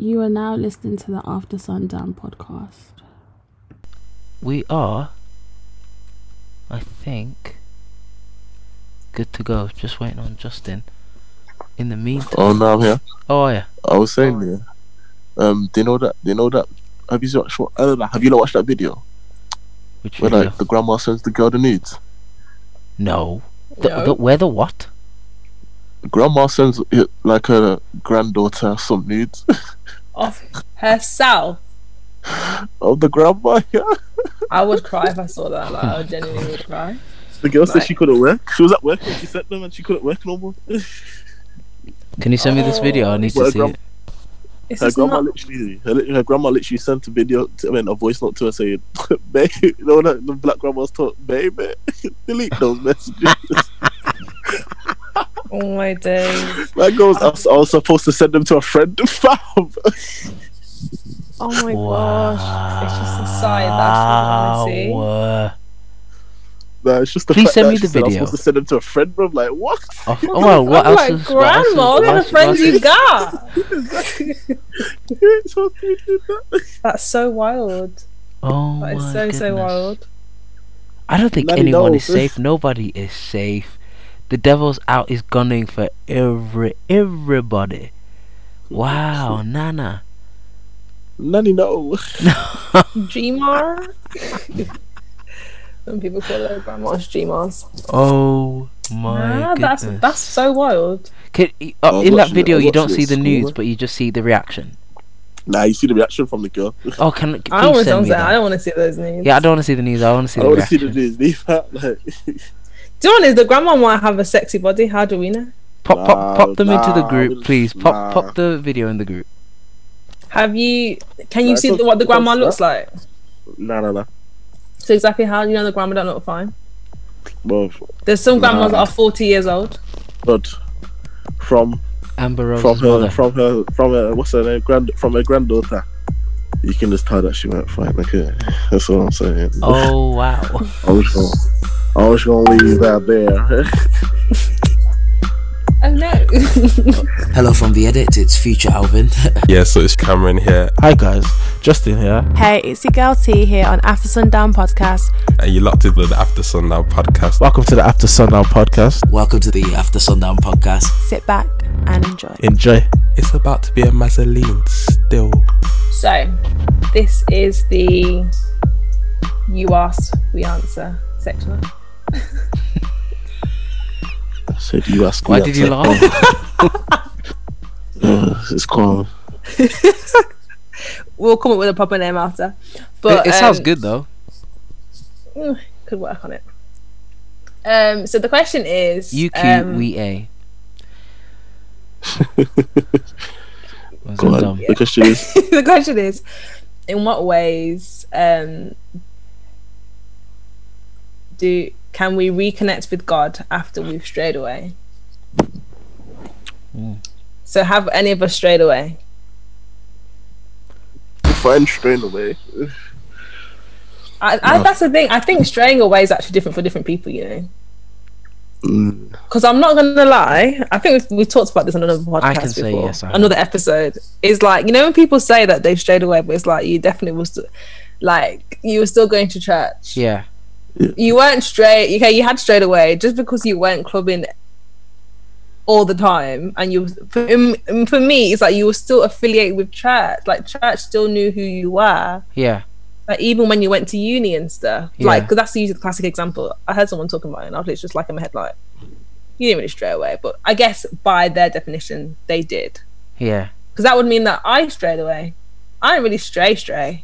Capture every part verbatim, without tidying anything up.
You are now listening to the After Sundown podcast. We are, I think, good to go. Just waiting on Justin. In the meantime. Oh no, I'm here. Oh yeah. I was saying, yeah. Um, do you know that? Do you know that? Have you watched? Uh, have you not watched that video? Which where video? like the grandma sends the girl the nudes. No. The, No. the, where the what? Grandma sends it, like her granddaughter some nudes Of herself. of the grandma. Yeah. I would cry if I saw that. Like, I would genuinely would cry. The girl said Like- she couldn't work. She was at work when she sent them, and she couldn't work no more. Can you send me this video? I need Well, to see gram- it. It's Her just grandma not... literally, her, li- her grandma literally sent a video, to, I mean, a voice note to her saying, "Babe, you know that the black grandma's taught, baby, delete those messages." Oh my days. That goes. I was, I was supposed to send them to a friend, fam. Oh my gosh. It's just a side that I just want to see. Wow. Nah, it's just the Please fact send that me she the said I was video. supposed to send them to a friend, bro. I'm like, what? Oh, oh, well, what I'm else like, is what else is- grandma, what kind what of friends else- you got? You ain't supposed to do that. That's so wild. Oh That is my so, goodness. so wild. I don't think Nanny anyone knows. is safe. Nobody is safe. The devil's out is gunning for every everybody. Wow, Nana. Nanny, no. G-Mar? Some people call their grandmas G-Mars. Oh my Nah, that's, goodness. that's so wild. Can, uh, I was in that watching it- video, I was you don't watching see it the at nudes, school, but you just see the reaction. Nah, you see the reaction from the girl. Oh, can I please don't want to send me I that? don't want to see those names. Yeah, I don't want to see the news. I want to see I the don't want to see reaction. the news. Leave that. Like, Do you know what it is? The grandma might have a sexy body. How do we know? Pop, Nah, pop, pop them into the nah, group, we'll- please. Pop, nah. pop the video in the group. Have you? Can you Nah, see it's the, what the not- grandma it's looks like? nah, nah, nah. So exactly how you know the grandma don't look fine. Well, There's some grandmas Nah. that are forty years old. but from Amber Rose's from her mother. from her from her what's her name grand from her granddaughter, you can just tell that she went fine. Okay, that's what I'm saying. Oh wow. I was gonna, I was gonna leave that there. Oh no. Hello from the edit, it's Future Alvin. Yeah, so it's Cameron here, Hi guys, Justin here. Hey, it's your girl T here on After Sundown Podcast. and you're locked into the After Sundown podcast. Welcome to the After Sundown podcast. Welcome to the After Sundown podcast. Sit back and enjoy. Enjoy. It's about to be a Mazzoline still. So, this is the you ask, we answer section. I said you asked Why me did that you time. laugh? Uh, it's called. We'll come up with a proper name after. But it it sounds um, good though. mm, Could work on it. Um. So the question is, U Q um, we A. Was Go that on. dumb? The question is, the question is, in what ways um do can we reconnect with God after we've strayed away? Mm. So have any of us strayed away? find straying away. I, I, No. That's the thing. I think straying away is actually different for different people, you know. Mm, Because I'm not gonna lie, I think we've, we talked about this on another podcast I can say before. yes, I have. another episode. It's like, you know, when people say that they've strayed away, but it's like you definitely was, st- like you were still going to church. Yeah. You weren't straight. Okay, you had strayed away just because you weren't clubbing all the time, and you. For, um, for me, it's like you were still affiliated with church. Like church still knew who you were. Yeah. Like even when you went to uni and stuff, Yeah. like because that's usually the classic example. I heard someone talking about it, and I was just like in my head, like you didn't really stray away, but I guess by their definition, they did, Yeah. because that would mean that I strayed away. I didn't really stray, stray.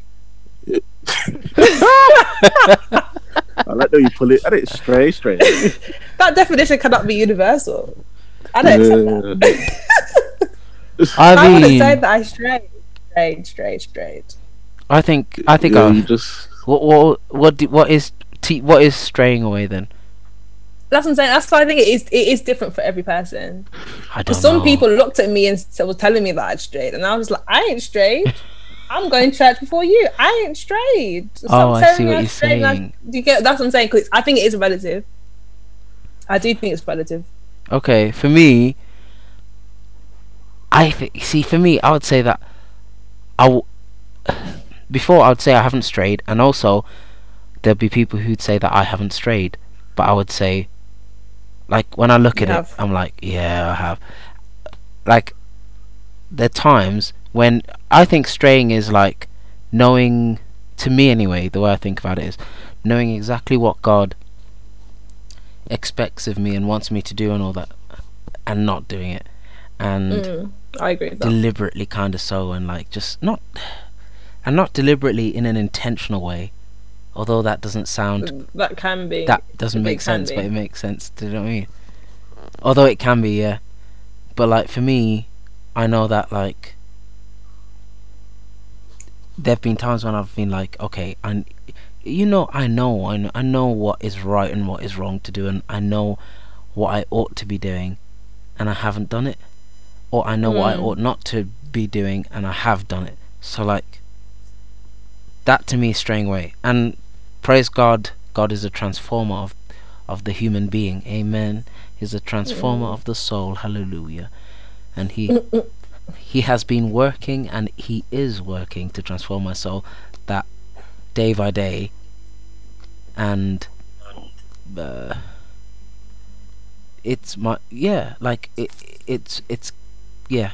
I like the way you pull it. I didn't stray, stray. That definition cannot be universal. I don't accept that. I I would have mean, said that I strayed, strayed, strayed, strayed. I think I think yeah, I you just what what what do, what is t- what is straying away then? That's what I'm saying. That's why I think it is. It is different for every person. I don't Because some know. people looked at me and s- were telling me that I'd strayed, and I was like, I ain't strayed. I'm going to church before you. I ain't strayed. Stop Oh, I telling see me what I'm you're straight and I- saying. Do you get? That's what I'm saying. Because I think it is relative. I do think it's relative. Okay, for me, I th- see. For me, I would say that I w- before I would say I haven't strayed, and also there'd be people who'd say that I haven't strayed, but I would say, like, when I look You at have. it, I'm like, yeah, I have. Like, there are times when I think straying is like knowing, to me anyway, the way I think about it is knowing exactly what God expects of me and wants me to do and all that, and not doing it, and Mm, I agree with that. deliberately kind of so, and like just not, and not deliberately in an intentional way, although that doesn't sound, That can be. that doesn't It make can sense, be. but it makes sense. Do you know what I mean? Although it can be, yeah. But like for me, I know that like there've been times when I've been like, okay, and you know, I know, I know, I know what is right and what is wrong to do, and I know what I ought to be doing, and I haven't done it, or I know what I Mm. ought not to be doing, and I have done it. So like that to me is straying away. And praise God, God is a transformer of of the human being. Amen. He's a transformer Mm. of the soul. Hallelujah. And he he has been working, and he is working to transform my soul, that day by day. And uh, it's my, yeah, like it, it's it's yeah,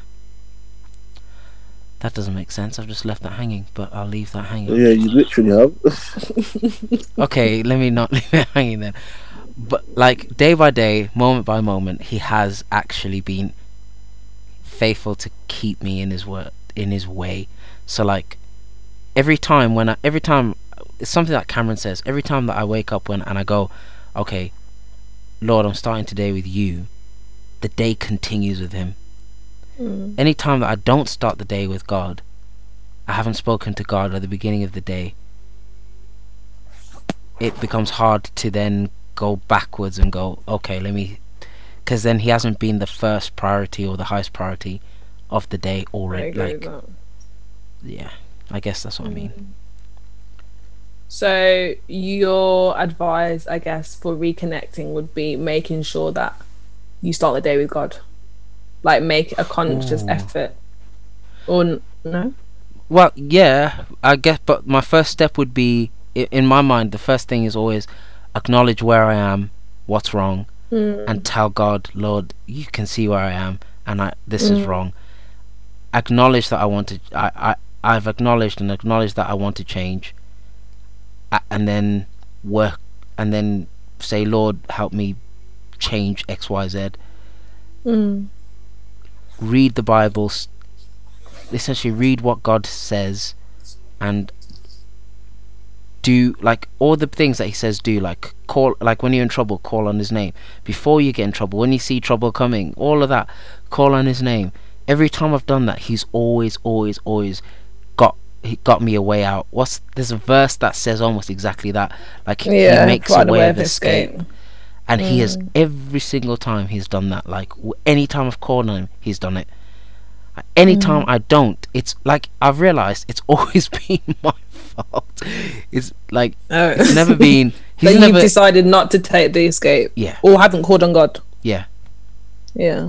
that doesn't make sense. I've just left that hanging, but I'll leave that hanging. Yeah, you literally have. Okay, let me not leave it hanging then. But like day by day, moment by moment, he has actually been faithful to keep me in his word, in his way. So like every time when I, every time it's something that Cameron says, every time that I wake up when and I go, okay, Lord, I'm starting today with you, the day continues with him. Mm. Any time that I don't start the day with God, I haven't spoken to God at the beginning of the day, it becomes hard to then go backwards and go, okay, let me, because then he hasn't been the first priority or the highest priority of the day I already. agree Like, with that. yeah, I guess that's what I mean. Mm. So your advice, I guess, for reconnecting would be making sure that you start the day with God, like make a conscious Ooh. effort. Or n- no? Well, yeah, I guess, but my first step would be, i- in my mind, the first thing is always acknowledge where I am, what's wrong, Mm. and tell God, Lord, you can see where I am, and I this is Mm. wrong. Acknowledge that I want to, I, I, I've acknowledged and acknowledged that I want to change, a- and then work, and then say, Lord, help me change X, Y, Z. Mm. Read the Bible, s- essentially read what God says, and do like all the things that he says do, like call, like when you're in trouble, call on his name. Before you get in trouble, when you see trouble coming, all of that, call on his name. Every time I've done that, he's always always always got he got me a way out. What's there's a verse that says almost exactly that, like Yeah, he makes a find way of escape. escape. And he has, Mm. every single time he's done that. Like w- any time I've called on him, he's done it. Any time Mm. I don't, it's like I've realised it's always been my fault. It's like Oh. it's never been. He's That never. you've decided not to take the escape, Yeah, or haven't called on God. yeah. Yeah,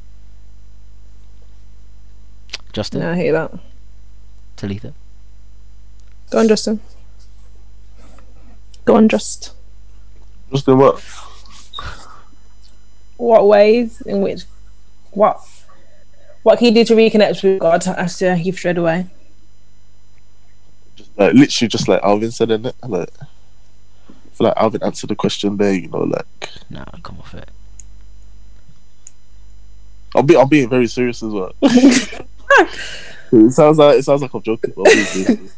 Justin, no, I hear that. Talitha. Go on, Justin. Go on, just. Just in what? What ways in which, what, what can you do to reconnect with God after you've strayed away? Just like literally, just like Alvin said in it. Like, I feel like Alvin answered the question there. You know, like Nah, come off it. I'll be, I'm being very serious as well. It sounds like it sounds like I'm joking. But I'm being serious.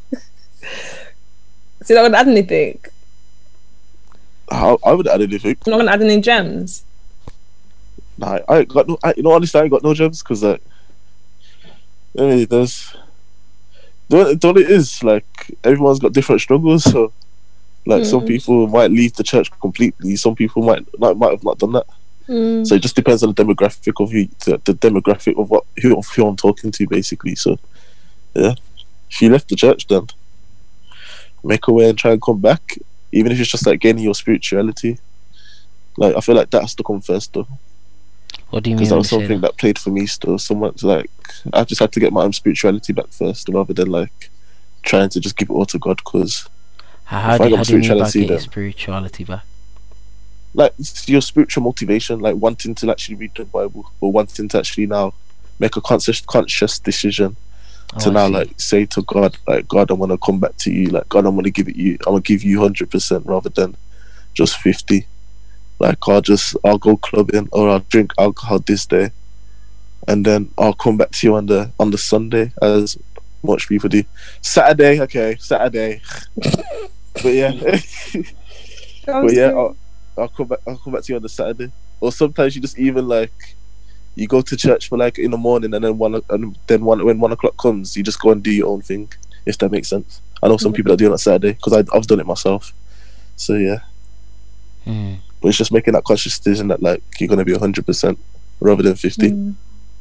So you're not gonna add anything. I, I would add anything. You're not gonna add any gems. Nah, I ain't got no. I, you know, honestly, I ain't got no gems because like, I mean, there's. The the only it is like everyone's got different struggles. So, like, some Mm. people might leave the church completely. Some people might like might have not done that. Mm. So it just depends on the demographic of who, the, the demographic of what who of who I'm talking to, basically. So, yeah, if you left the church, then make a way and try and come back, even if it's just like gaining your spirituality. Like, I feel like that's to come first, though. What do you mean? Because that when was you say something that? that played for me still. Someone's like, I just had to get my own spirituality back first, rather than like trying to just give it all to God. Because How, how if I do, got how my do you mean by spirituality, get your then spirituality back? like it's your spiritual motivation, like wanting to actually read the Bible, or wanting to actually now make a conscious conscious decision to Oh, I now see. like say to God, like God, I want to come back to you. Like God, I want to give it you. I want to give you hundred percent rather than just fifty. Like I'll just I'll go clubbing or I'll drink alcohol this day, and then I'll come back to you on the on the Sunday, as much people do. Saturday, okay, Saturday. But yeah, but yeah, I'll, I'll come back. I'll come back to you on the Saturday. Or sometimes you just even like you go to church for like in the morning, and then one o- and then one when one o'clock comes, you just go and do your own thing. If that makes sense. I know some people that do it on Saturday because I've done it myself. So yeah. Hmm. But it's just making that conscious decision that like you're gonna be a hundred percent rather than fifty. Mm.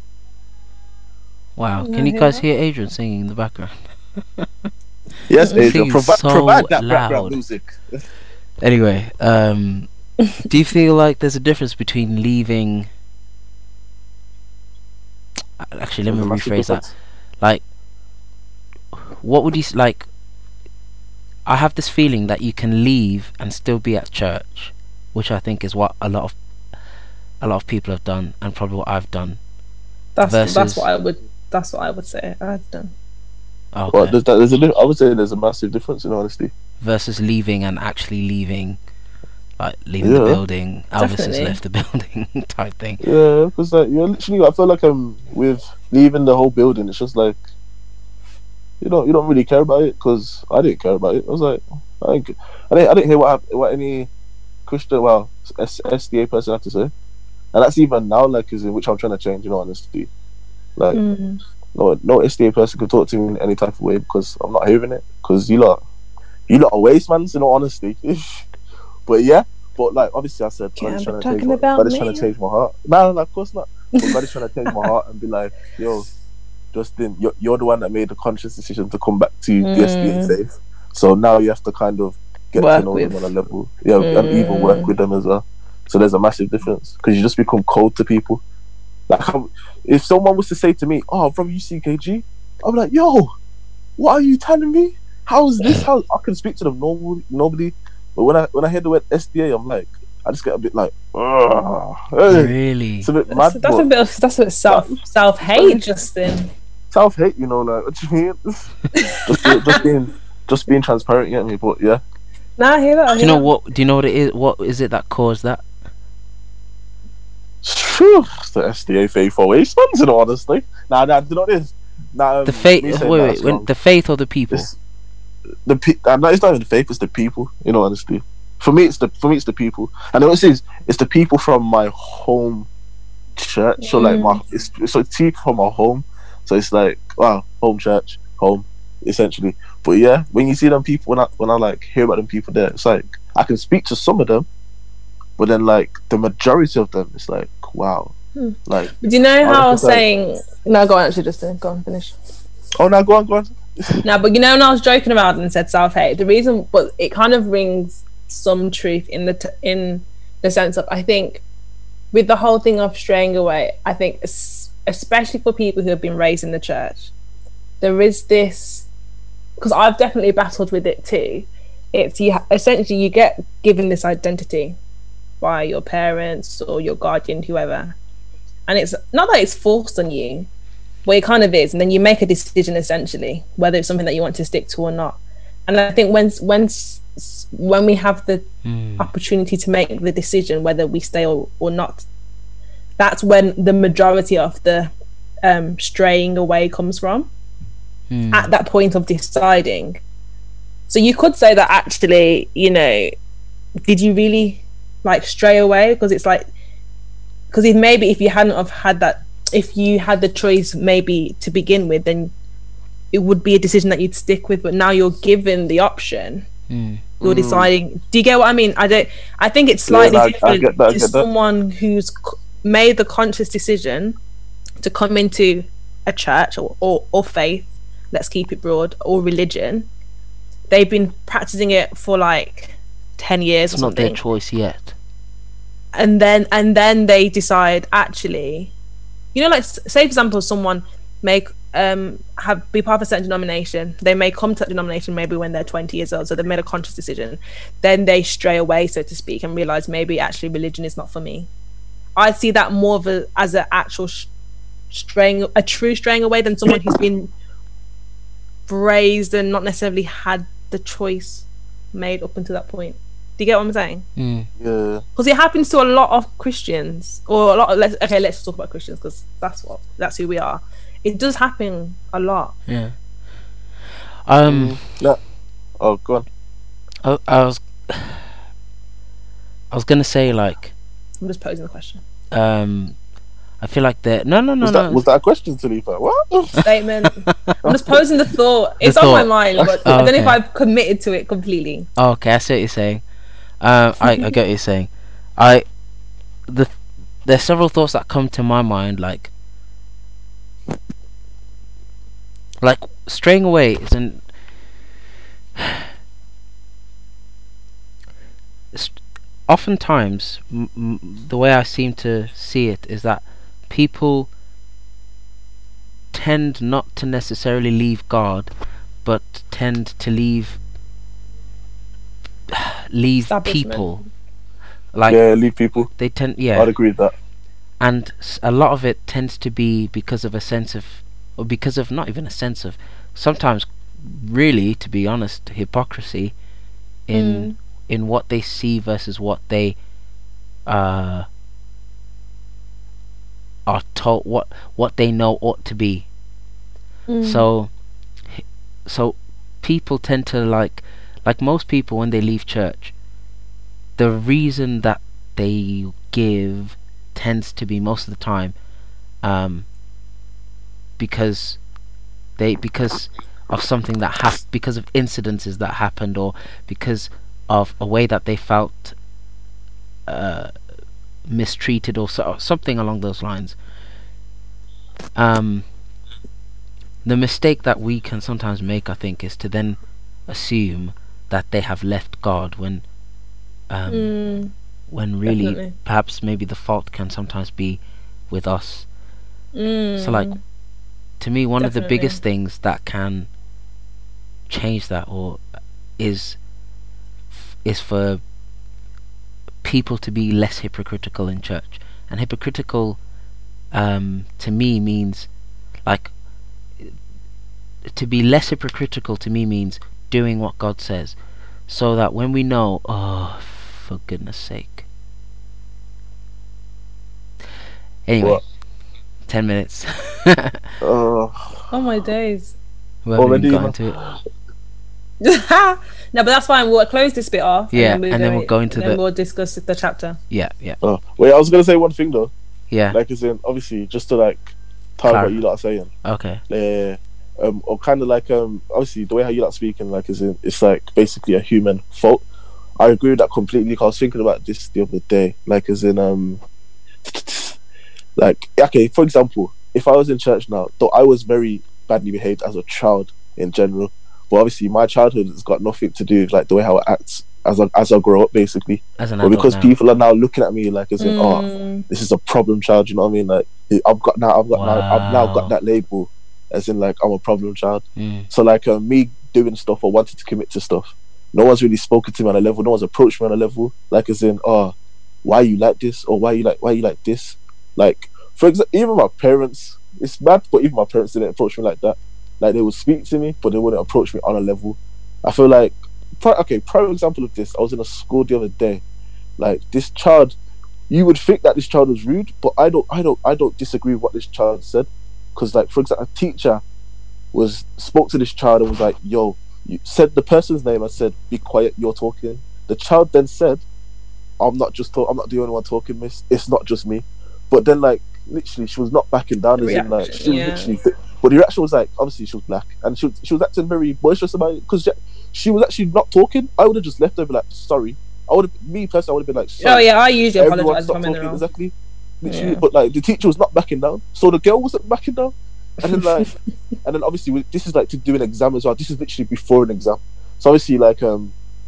Wow. Yeah, Can you I guys hear hear Adrian singing in the background? Yes, It Adrian, feels provi- so provide that loud. background music. Anyway, um, do you feel like there's a difference between leaving? Actually, let me There's a massive rephrase that. difference. Like, what would you s- like? I have this feeling that you can leave and still be at church, which I think is what a lot of a lot of people have done, and probably what I've done. That's versus- that's what I would that's what I would say I've done. Okay. But there's, that, there's a, di- I would say there's a massive difference in honesty. Versus leaving and actually leaving, like leaving Yeah. the building. Elvis has Definitely. left the building type thing. Yeah, because like you're literally, I feel like I'm with leaving the whole building. It's just like you don't you don't really care about it because I didn't care about it. I was like, I didn't, I didn't, I didn't hear what hap- what any Christian, well, S- SDA person had to say, and that's even now like is in which I'm trying to change. You know, honesty, like. Mm. No, no S D A person can talk to me in any type of way because I'm not hearing it. Because you lot, you lot are waste man. In all honesty, but yeah, but like obviously I said, God Yeah, is but trying to change. talking My, about God is me. trying to change my heart. No, no, no, of course not. But God is trying to change my heart and be like, yo, Justin, you're, you're the one that made the conscious decision to come back to the S D A Mm. faith. So now you have to kind of get Work to know with. them on a level, yeah, and even work Mm. with them as well. So there's a massive difference because you just become cold to people. Like, I'm- if someone was to say to me, "Oh, I'm from U C K G," I'm like, "Yo, what are you telling me? How is this? How I can speak to them normally, nobody." But when I when I hear the word S D A, I'm like, I just get a bit like, "Ugh." Hey, Really? it's a bit That's, mad. that's a but bit of, that's a bit self self hate, Justin. self hate, you know, like what do you mean? just, be- just being just being transparent, you get me? But yeah, Nah, I hear that. I Do hear you know that. what? Do you know what it is? What is it that caused that? Phew, it's the S D A faith always stands. In all honesty, nah, nah, do you know what it is? Nah, um, The faith. me Wait, saying wait. that is When wrong. the faith or the people? It's the pe- uh, no, it's not even the faith. It's the people. You know, honestly, for me, it's the for me, it's the people. And what it is, it's the people from my home church. So like my, it's so it's people from my home. So it's like wow, home church, home, essentially. But yeah, when you see them people, when I when I like hear about them people there, it's like I can speak to some of them, but then like the majority of them, it's like wow, Hmm. like Do you know how I was Honestly, saying? No, go on. Actually, Justin, go on, finish. oh no, go on, go on. No, but you know when I was joking about it and said self hate, the reason, but it kind of rings some truth in the t- in the sense of I think with the whole thing of straying away, I think es- especially for people who have been raised in the church, there is this because I've definitely battled with it too. It's you ha- essentially you get given this identity by your parents or your guardian, whoever, and it's not that it's forced on you. Well, it kind of is, and then you make a decision essentially whether it's something that you want to stick to or not. And I think when when when we have the Hmm. opportunity to make the decision whether we stay or, or not, that's when the majority of the um, straying away comes from. Hmm. At that point of deciding, so you could say that actually, you know, did you really like stray away? Because it's like, because if maybe if you hadn't have had that. If you had the choice maybe to begin with, then it would be a decision that you'd stick with, but now you're given the option, Hmm. you're Mm. deciding. Do you get what I mean? I don't I think it's Yeah, slightly no, I- I different get that, I to get that. someone who's c- made the conscious decision to come into a church or, or, or faith, let's keep it broad, or religion. They've been practicing it for like ten years It's or not their something. choice yet. and then and then they decide, actually, you know, like s- say for example, someone make um have be part of a certain denomination. They may come to that denomination maybe when they're twenty years old, so they've made a conscious decision. Then they stray away, so to speak, and realize maybe actually religion is not for me. I see that more of a as an actual sh- straying, a true straying away, than someone who's been raised and not necessarily had the choice made up until that point. Do you get what I'm saying? Mm. Yeah. Because it happens to a lot of Christians, or a lot of, let's, okay, let's talk about Christians, because that's what that's who we are. It does happen a lot. Yeah. Um. No. Oh, go on. I, I was. I was gonna say like. I'm just posing the question. Um. I feel like that. No, no, no, was, no. that, was that a question, Talifa? What? Statement. I'm just posing the thought. The It's on my thought. mind, but Oh, I don't know if okay. I've committed to it completely. Oh, okay, I see what you're saying. Um, I, I get what you're saying. I the there's several thoughts that come to my mind, like like straying away isn't. St- Oftentimes, m- m- the way I seem to see it is that people tend not to necessarily leave God, but tend to leave leave Establishment. people. Like Yeah, leave people. they tend, yeah, I'd agree with that. and s- a lot of it tends to be because of a sense of, or because of not even a sense of, sometimes really, to be honest, hypocrisy in in what they see versus what they uh are told, what what they know ought to be. So h- so people tend to like like most people when they leave church, the reason that they give tends to be most of the time um because they because of something that hap- because of incidences that happened, or because of a way that they felt uh mistreated, or, so, or something along those lines. Um the mistake that we can sometimes make, I think, is to then assume that they have left God when um Mm, when really definitely. perhaps maybe the fault can sometimes be with us. mm. So like, to me, one of the Definitely. biggest things that can change that, or is is for people to be less hypocritical in church. And hypocritical um to me means like, to be less hypocritical to me means doing what God says, so that when we know, oh, for goodness sake. Anyway, What? ten minutes. Uh, Oh my days. We haven't Already, even got man. into it. No, but that's fine. We'll close this bit off. Yeah, and then, and then we'll go into then the- we'll discuss the chapter. Yeah, yeah, oh. Wait, I was gonna say one thing though. yeah. Like, as in, obviously, just to like tie Clar- what you lot are saying. Okay. Yeah. Um, or kind of like um, obviously the way how you lot speaking, like, as in, it's like basically a human fault. I agree with that completely. 'Cause I was thinking about this the other day, like, as in um, like, okay, for example, if I was in church now, though I was very badly behaved as a child in general, but obviously my childhood has got nothing to do with like the way how I act as I, as I grow up, basically. As an But adult because now. people are now looking at me like, as in, oh, Mm, this is a problem child, you know what I mean? Like, I've got now, I've got now, I've now Wow. got that label, as in, like, I'm a problem child. Mm. So, like, uh, me doing stuff or wanting to commit to stuff, no one's really spoken to me on a level. No one's approached me on a level, like, as in, oh, why are you like this, or why are you like, why are you like this? Like, for example, even my parents, it's mad, but even my parents didn't approach me like that. Like, they would speak to me, but they wouldn't approach me on a level. I feel like, pri- okay, prime example of this, I was in a school the other day. Like, this child, you would think that this child was rude, but I don't, I don't, I don't disagree with what this child said, because, like, for example, a teacher was spoke to this child and was like, "Yo," you said the person's name and said, "Be quiet, you're talking." The child then said, "I'm not just talk- I'm not the only one talking, miss. It's not just me." But then, like, literally, she was not backing down. As in, like, Reaction, she was yeah. literally. But the reaction was like, obviously, she was black, and she was, she was acting very boisterous about it because she, she was actually not talking. I would have just left her and be like, "Sorry." I would have, me personally, I would have been like, "Sorry." Oh yeah, I usually Everyone apologize if stopped I'm in the talking, wrong. exactly. Literally, Yeah. but like the teacher was not backing down, so the girl wasn't backing down, and then like, and then obviously we- this is like to do an exam as well. This is literally before an exam, so obviously like um,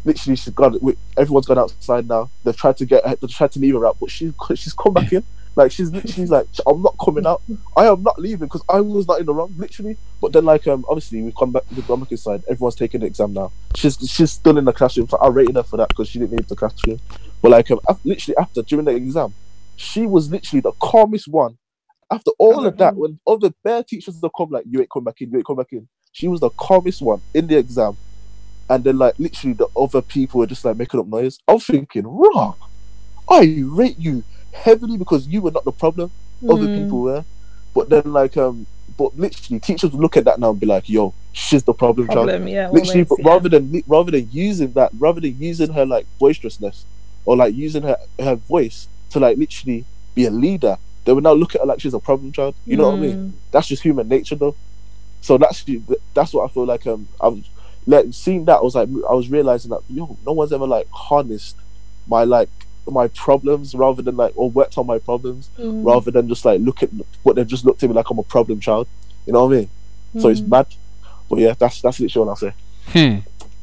literally she's gone. Everyone's gone outside now. They've tried to get her, they've tried to leave her out, but she's she's come back in. Like she's literally like, I'm not coming out. I am not leaving because I was not in the wrong, literally. But then like um obviously we've come back we've gone back inside. Everyone's taking the exam now. She's she's still in the classroom. So I rated her for that because she didn't leave the classroom. But like um after, literally after during the exam, she was literally the calmest one. After all of that, when all the bare teachers have come like, you ain't come back in, you ain't come back in. She was the calmest one in the exam. And then like literally the other people were just like making up noise. I was thinking, raw, I rate you heavily because you were not the problem. Mm. Other people were. But then like um but literally teachers would look at that now and be like, yo, she's the problem, problem child. yeah, literally always, but yeah. rather than rather than using that, rather than using her like boisterousness or like using her, her voice to like literally be a leader, they would now look at her like she's a problem child. You know mm. what I mean? That's just human nature though. So that's that's what I feel like um I was like seeing that I was like I was realizing that yo, no one's ever like harnessed my like my problems rather than like or worked on my problems mm. rather than just like look at what they've just looked at me like I'm a problem child. You know what I mean? Mm. So it's mad. But yeah, that's that's literally what I'll say. Hmm.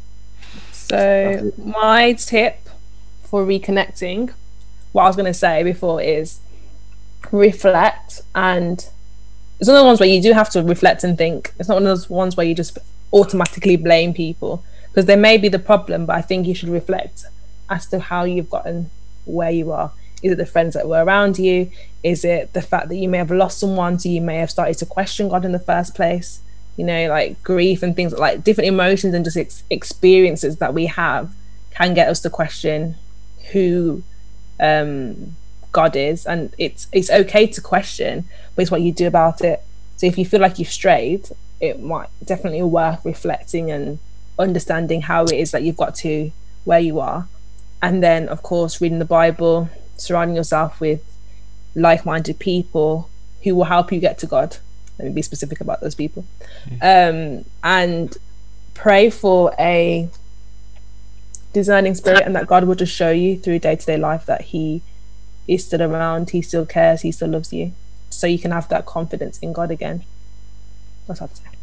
So my tip for reconnecting, what I was gonna say before is reflect, and it's one of the ones where you do have to reflect and think. It's not one of those ones where you just automatically blame people because they may be the problem, but I think you should reflect as to how you've gotten where you are. Is it the friends that were around you? Is it the fact that you may have lost someone, so you may have started to question God in the first place? You know, like grief and things like different emotions and just ex- experiences that we have can get us to question who um God is, and it's it's okay to question, but it's what you do about it. So if you feel like you've strayed, it might definitely be worth reflecting and understanding how it is that you've got to where you are. And then of course reading the Bible, surrounding yourself with like-minded people who will help you get to God. Let me be specific about those people. Um, and pray for a discerning spirit, and that God will just show you through day-to-day life that he is still around, he still cares, he still loves you, so you can have that confidence in God again. That's what I'd say.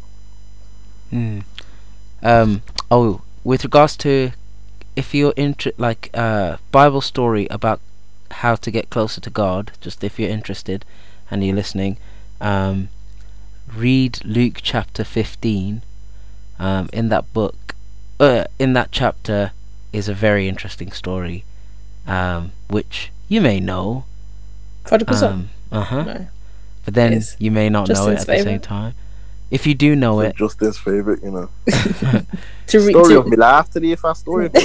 Mm. Um. Oh, with regards to if you're inter like uh Bible story about how to get closer to God, just if you're interested and you're listening, um, read Luke chapter fifteen. Um, in that book, uh, in that chapter is a very interesting story, um, which you may know. Um, uh huh. No. But then you may not Justin's know it at favorite. the same time. If you do know it, Justin's favorite, you know. to read Story to, of my life today, if I story of my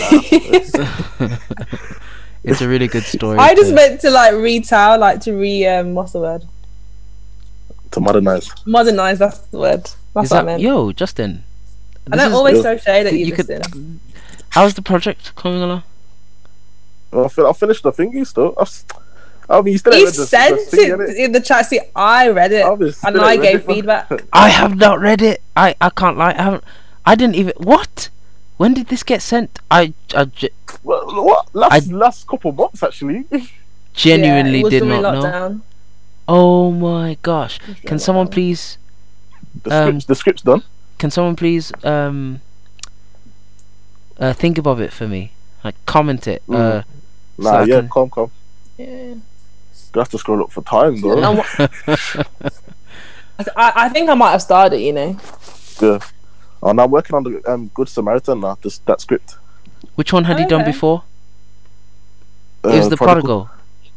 life. it's a really good story. I just to- meant to like retell, like to re um what's the word? To modernize. Modernize, that's the word. That's Is what that I meant. yo, Justin? I this don't is- always throw shade at you, you could- Justin. How's the project coming along? Well, I feel I finished the thingy still. I've, I mean, you still He ain't read the, sent the thing, it innit? in the chat. See, I read it, I've been- and still I ain't read gave it, man. feedback. I have not read it. I, I can't lie. I haven't. I didn't even. What? When did this get sent? I, I ge- Well, what? Last, I- last couple months, actually. genuinely yeah, it was did during not know. lockdown. Oh my gosh! It was Can during someone lockdown. please? The Um, script's, the script's done. Can someone please um uh, think about it for me? Like comment it. Mm. Uh, Nah, so I yeah, can- come, come. Yeah. You have to scroll up for time, though. And what- I, th- I I think I might have started, you know. Yeah. Oh, now I'm working on the um, Good Samaritan now, this, that script. Which one had he done Okay. before? Uh, it was the prodigal.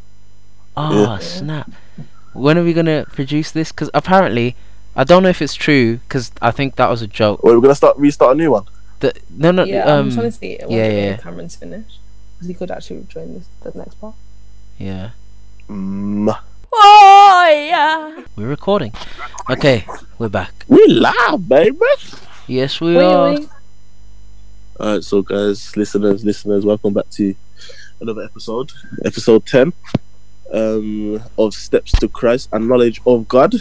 Oh Yeah. snap! When are we gonna produce this? Because apparently, I don't know if it's true. Because I think that was a joke. Wait, we're going to start restart a new one? The, no, no. Yeah, um, I'm trying to see it. yeah, Yeah, yeah. yeah. Cameron's finished, because he could actually join this the next part. Yeah. Mm. Oh, yeah. We're recording. Okay, we're back. We live, baby! Yes, we Wait, are. wait. Alright, so guys, listeners, listeners, welcome back to another episode, episode ten, um, of Steps to Christ and Knowledge of God.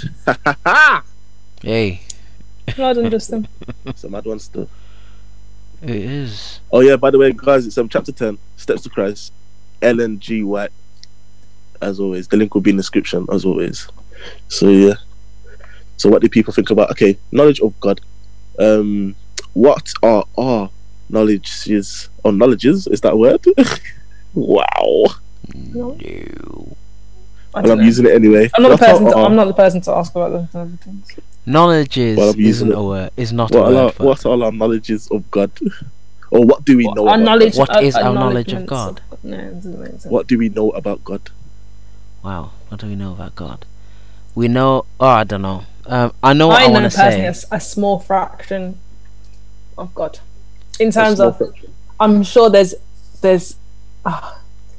Hey, Well done, Justin. It's a mad one still. it is. Oh yeah, by the way, guys, it's um chapter ten, Steps to Christ, Ellen G. White. As always, the link will be in the description. As always. So yeah. So what do people think about? Okay, knowledge of God. Um, what are our knowledge is. Oh, knowledge is is that a word? Wow. No. I Well, don't I'm know. using it anyway. I'm not the What are- person. To, uh, I'm not the person to ask about those other things. Knowledge is Well, I'm using isn't it. a word. Is not What a are, our, word. but what are our knowledges of God? Or what do we What- know our about knowledge. God? What is our our knowledge of acknowledgements God? No, it doesn't make sense. What do we know about God? Wow. What do we know about God? We know. Oh, I don't know. Um, I know what I I, know want to personally a, say. s- a small fraction of God. In A terms small of, fraction. I'm sure there's there's uh,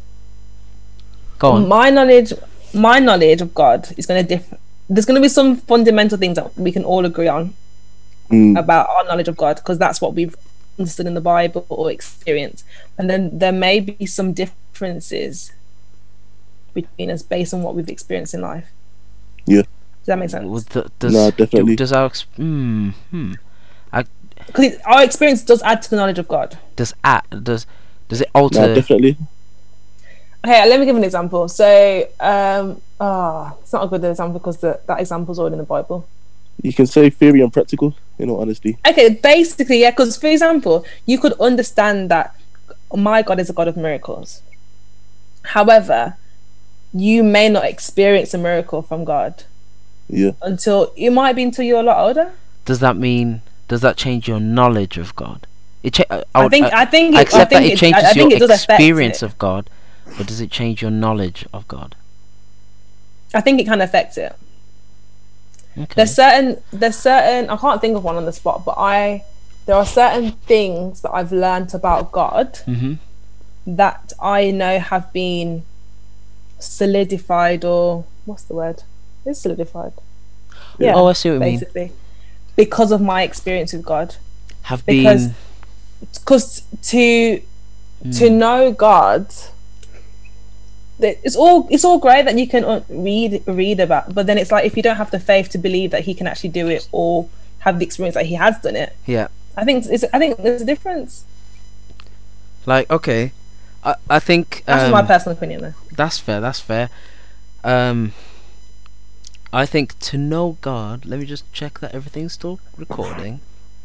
Go on. my knowledge. My knowledge of God is going to differ. There's going to be some fundamental things that we can all agree on Mm, about our knowledge of God, because that's what we've understood in the Bible or experienced. And then there may be some differences between us based on what we've experienced in life. Yeah. Does that make sense? Would the- does, No, definitely. Does our ex- hmm, hmm. Because our experience does add to the knowledge of God. Does at does does it no, alter? definitely. Okay, let me give an example. So, um, ah, it's not a good example because the, that example's already in the Bible. You can say theory and practical, in all honesty. Okay, basically, yeah, because for example, you could understand that my God is a God of miracles. However, you may not experience a miracle from God Yeah. until it might be until you're a lot older. Does that mean? Does that change your knowledge of God? It cha- I, I would- think I think I it, accept I think that it changes I, I think your it does affect experience it. of God, but does it change your knowledge of God? I think it can affect it. Okay. There's certain there's certain I can't think of one on the spot, but I there are certain things that I've learned about God Mm-hmm. that I know have been solidified, or what's the word? It's solidified. Yeah. Oh, I see what you mean. basically, because of my experience with God. Have Because been. because to Hmm. to know God, that- it's all it's all great that you can uh, read read about, but then it's like if you don't have the faith to believe that He can actually do it or have the experience that He has done it. Yeah. I think it's I think there's a difference. Like okay, I I think That's just um, my personal opinion, though. that's fair. That's fair. Um, I think to know God. Let me just check that everything's still recording.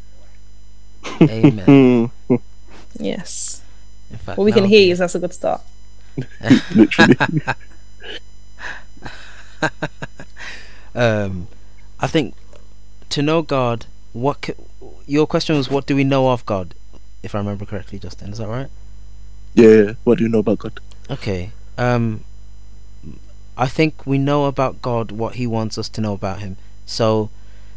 Amen. Mm, Yes. In fact, Well, we now can hear I'll you, so that's a good start. literally. um, I think to know God, what c- your question was, what do we know of God? If I remember correctly, Justin, is that right? Yeah, yeah. What do you know about God? Okay. Um, I think we know about God what He wants us to know about Him. So,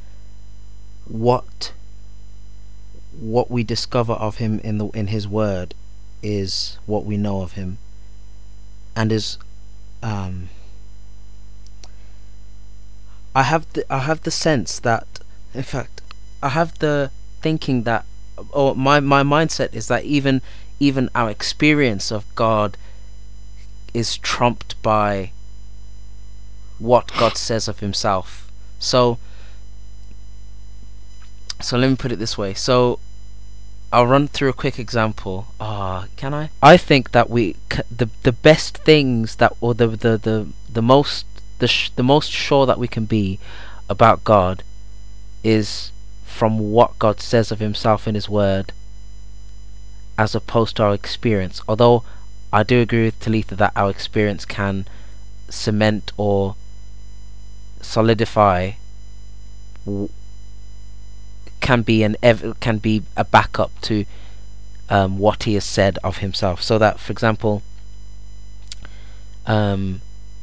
what what we discover of Him in the in His Word is what we know of Him, and is um. I have the I have the sense that, in fact, I have the thinking that, or my my mindset is that even even our experience of God is trumped by what God says of Himself. So, so let me put it this way. So, I'll run through a quick example. Ah, can I? I think that we c- the the best things that, or the the the the most the sh- the most sure that we can be about God is from what God says of Himself in His Word, as opposed to our experience. Although I do agree with Talitha that our experience can cement or solidify, w- can be an ev- can be a backup to um, what He has said of Himself. So that, for example, um,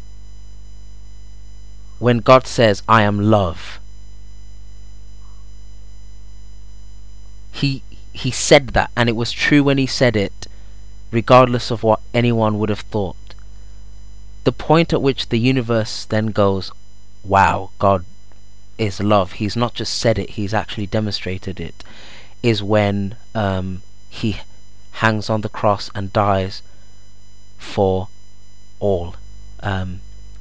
when God says, "I am love," He He said that, and it was true when He said it, regardless of what anyone would have thought. The point at which the universe then goes, "Wow, God is love. He's not just said it; He's actually demonstrated it," is when um, He hangs on the cross and dies for all. Um,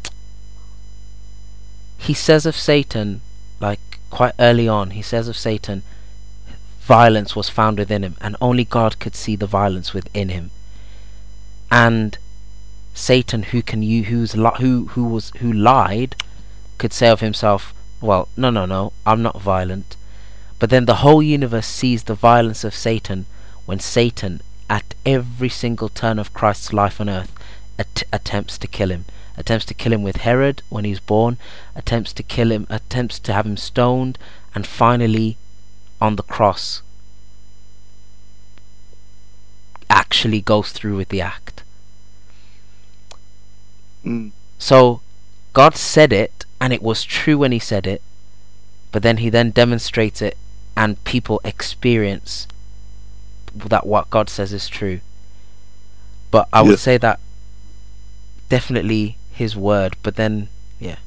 he says of Satan, like quite early on, he says of Satan, violence was found within him, and only God could see the violence within him. And Satan, who can you who's li- who who was who lied, could say of himself, "Well, no, no, no, I'm not violent." But then the whole universe sees the violence of Satan when Satan, at every single turn of Christ's life on earth, att- attempts to kill him. Attempts to kill him with Herod when he's born, attempts to kill him, attempts to have him stoned, and finally, on the cross, actually goes through with the act. Mm. So, God said it, and it was true when he said it, but then he then demonstrates it, and people experience that what God says is true. But I Yeah. would say that definitely his word, but then yeah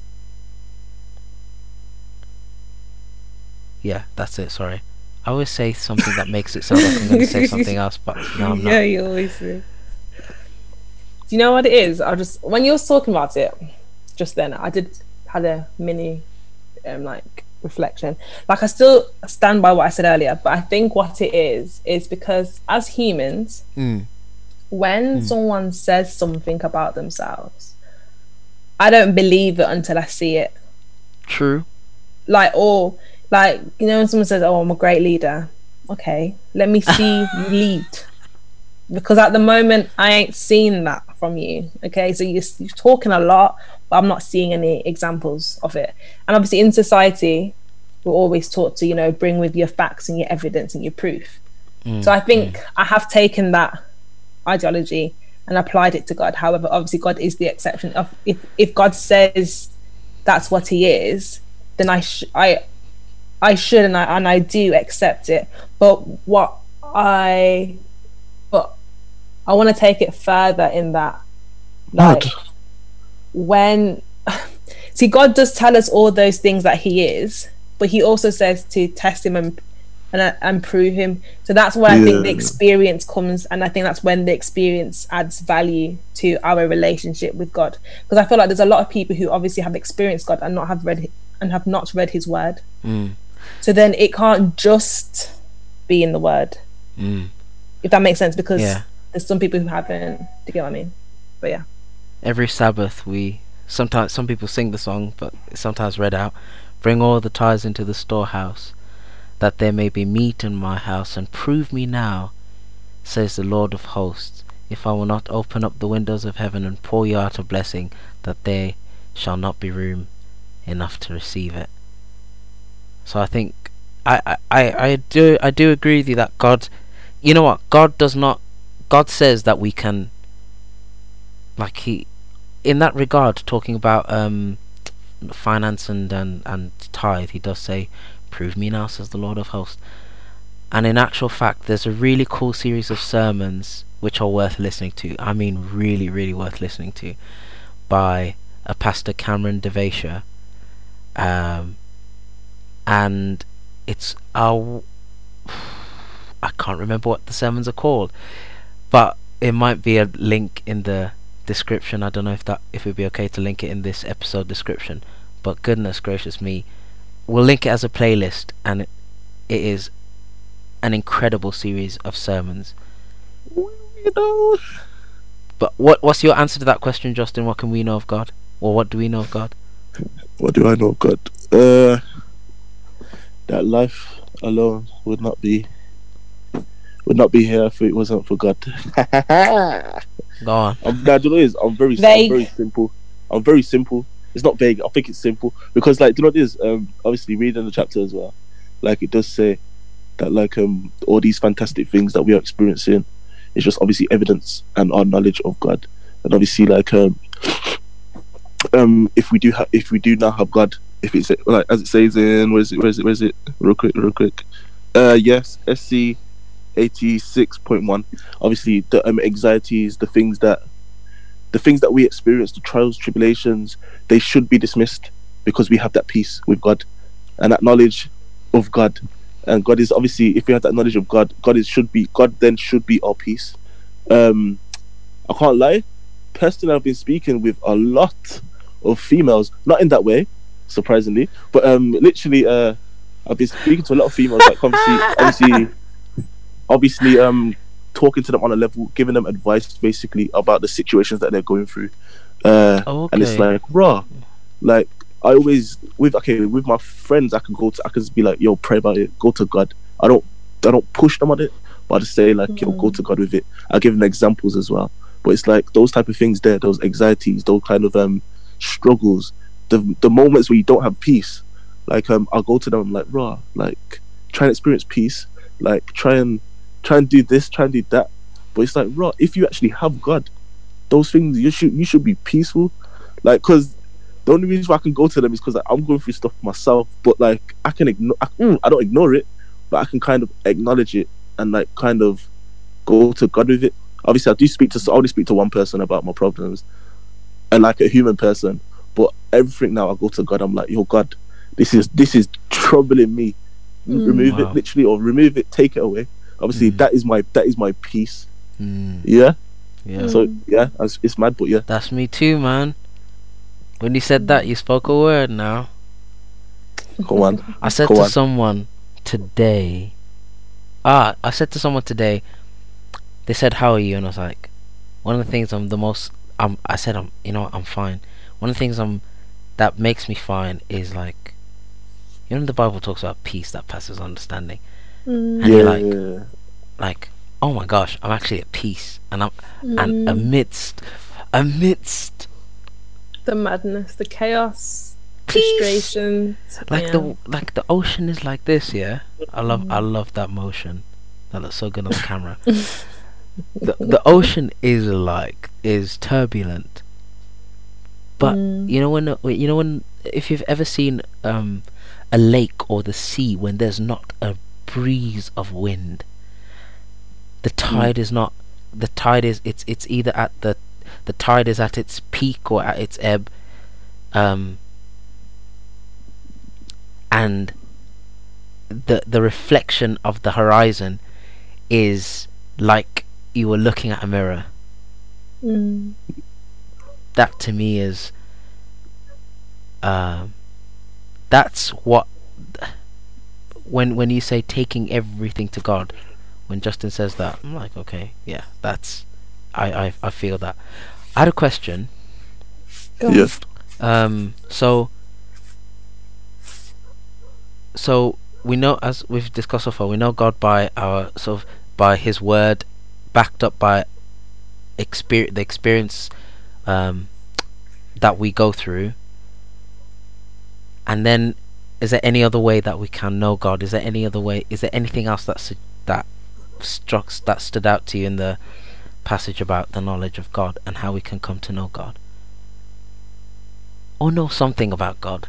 yeah that's it. Sorry, I always say something that makes it sound like I'm going to say something else, but no, I'm not. Yeah, you always do. Do you know what it is? I just when you were talking about it just then, I did had a mini um like reflection. Like I still stand by what I said earlier, but I think what it is is because as humans, Mm. when Mm. someone says something about themselves, I don't believe it until I see it. True. Like, or like, you know, when someone says, "Oh, I'm a great leader," okay, let me see you lead, because at the moment I ain't seeing that from you. Okay, so you're, you're talking a lot, but I'm not seeing any examples of it. And obviously in society we're always taught to, you know, bring with your facts and your evidence and your proof. Mm. So I think I have taken that ideology and applied it to God. However, obviously God is the exception. Of if, if God says that's what he is, then I sh- I I should and I and I do accept it. But what I but I want to take it further in that, like, Mad. when see, God does tell us all those things that he is, but he also says to test him and and, and prove him. So that's where I think the Yeah. experience comes, and I think that's when the experience adds value to our relationship with God. Because I feel like there's a lot of people who obviously have experienced God and not have read and have not read his word. Mm. So then it can't just be in the word, Mm. if that makes sense, because Yeah. there's some people who haven't. Do you get what I mean? But yeah. Every Sabbath we sometimes some people sing the song, but it's sometimes read out. Bring all the tithes into the storehouse, that there may be meat in my house, and prove me now, says the Lord of hosts, if I will not open up the windows of heaven and pour you out a blessing, that there shall not be room enough to receive it. So I think I, I, I, I do I do agree with you that God, you know what, God does not God says that we can, like, he in that regard, talking about um finance and, and, and tithe, he does say, prove me now, says the Lord of hosts. And in actual fact, there's a really cool series of sermons which are worth listening to. I mean really, really worth listening to, by a pastor, Cameron Devasha. Um and it's uh, I can't remember what the sermons are called, but it might be a link in the description. I don't know if that if it'd be okay to link it in this episode description, but goodness gracious me, we'll link it as a playlist, and it, it is an incredible series of sermons. You know, But what what's your answer to that question, Justin? What can we know of God, or what do we know of God? what do I know of God? Uh, that life alone would not be would not be here if it wasn't for God. Go on. I'm, nah, do you know what it is? I'm very, I'm Vague. very simple. I'm very simple. It's not vague. I think it's simple because, like, do you know what it is? Um, obviously, reading the chapter as well, like, it does say that, like, um, all these fantastic things that we are experiencing is just obviously evidence and our knowledge of God, and obviously, like, um, um, if we do have, if we do now have God, if it's like as it says in where is it, where is it, where is it? Real quick, real quick. Uh, yes, S C eighty-six point one. Obviously, the um, anxieties, the things that, the things that we experience, the trials, tribulations, they should be dismissed because we have that peace with God and that knowledge of God. And God is obviously, if we have that knowledge of God, God is should be God then should be our peace. Um, I can't lie. Personally, I've been speaking with a lot of females, not in that way, surprisingly, but um, literally, uh, I've been speaking to a lot of females, like obviously, obviously, obviously, um, talking to them on a level, giving them advice, basically about the situations that they're going through. Uh, Oh, and it's okay. like, raw, like I always with okay with my friends, I can go to, I can just be like, yo, pray about it, go to God. I don't, I don't push them on it, but I just say like, yo, go to God with it. I'll give them examples as well. But it's like those type of things there, those anxieties, those kind of um struggles, the the moments where you don't have peace. Like um, I'll go to them, I'm like, raw, like try and experience peace, like try and try and do this, try and do that. But it's like, raw, if you actually have God, those things you should you should be peaceful. Like, cause the only reason why I can go to them is because like, I'm going through stuff myself. But like I can ignore, I, mm, I don't ignore it, but I can kind of acknowledge it and like kind of go to God with it. Obviously, I do speak to I only speak to one person about my problems, and like a human person. But everything now I go to God. I'm like, yo, God, this is this is troubling me. Mm. Remove wow. it literally, or remove it, take it away. Obviously, mm. that is my that is my peace. Mm. Yeah, yeah. So yeah, it's, it's mad, but yeah, that's me too, man. When you said that, you spoke a word. Now, come on. I said Go to on. someone today. Ah, I said to someone today. They said, "How are you?" And I was like, "One of the things I'm the most." Um, I said, "I'm, you know, I'm fine." One of the things I'm that makes me fine is like, you know, the Bible talks about peace that passes understanding, mm. and yeah, you're like, yeah. like, oh my gosh, I'm actually at peace, and I'm mm. and amidst, amidst the madness, the chaos, peace. frustration, like yeah. the like the ocean is like this. Yeah, I love mm. I love that motion. That looks so good on the camera. The the ocean is like is turbulent, but mm. you know when you know when if you've ever seen um a lake or the sea when there's not a breeze of wind, the tide mm. is not the tide is it's it's either at the the tide is at its peak or at its ebb, um and the the reflection of the horizon is like you were looking at a mirror. Mm. That to me is um that's what when when you say taking everything to God, when Justin says that, I'm like, okay, yeah, that's I I, I feel that. I had a question. Yes. Um so so we know, as we've discussed so far, we know God by our sort of by His word, backed up by experience, the experience um, that we go through. And then, is there any other way that we can know God? Is there any other way? Is there anything else that's that struck that stood out to you in the passage about the knowledge of God and how we can come to know God, or know something about God?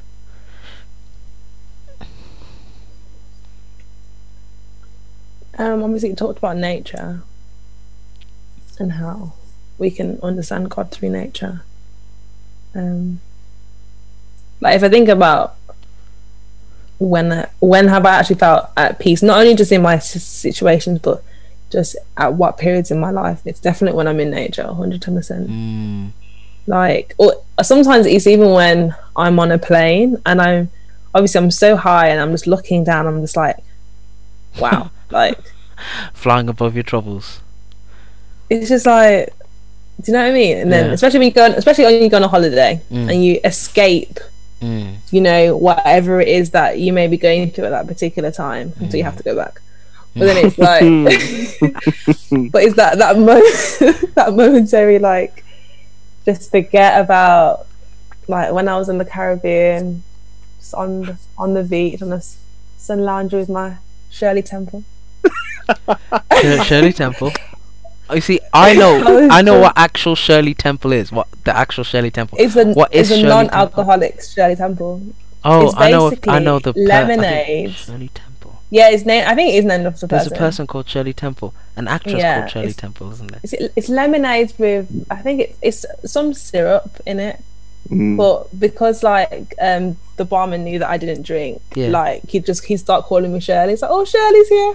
Um, obviously, you talked about nature and how we can understand God through nature. Um, like if I think about when when have I actually felt at peace, not only just in my situations, but just at what periods in my life, it's definitely when I'm in nature, one hundred ten percent. Mm. Like, or sometimes it's even when I'm on a plane and I'm obviously I'm so high and I'm just looking down, I'm just like, wow. Like flying above your troubles. It's just like, do you know what I mean? And then yeah. especially when you go on, especially when you go on a holiday mm. and you escape mm. you know, whatever it is that you may be going through at that particular time mm. until you have to go back. But then it's like but it's that that moment that momentary, like, just forget about, like when I was in the Caribbean, just on the, on the beach on the sun lounger with my Shirley Temple. Shirley Temple. Oh, you see, I know, I know what actual Shirley Temple is. What the actual Shirley Temple? It's a, what is it's a Shirley non-alcoholic Temple? Shirley Temple. Oh, it's I know. I know the per- lemonade. Shirley Temple. Yeah, it's named. I think it is named after the There's person. a person called Shirley Temple, an actress yeah, called Shirley Temple, isn't there? It's, it's lemonade with, I think it, it's some syrup in it. Mm. But because like um the barman knew that I didn't drink, yeah. like he just he started calling me Shirley. He's like, "Oh, Shirley's here."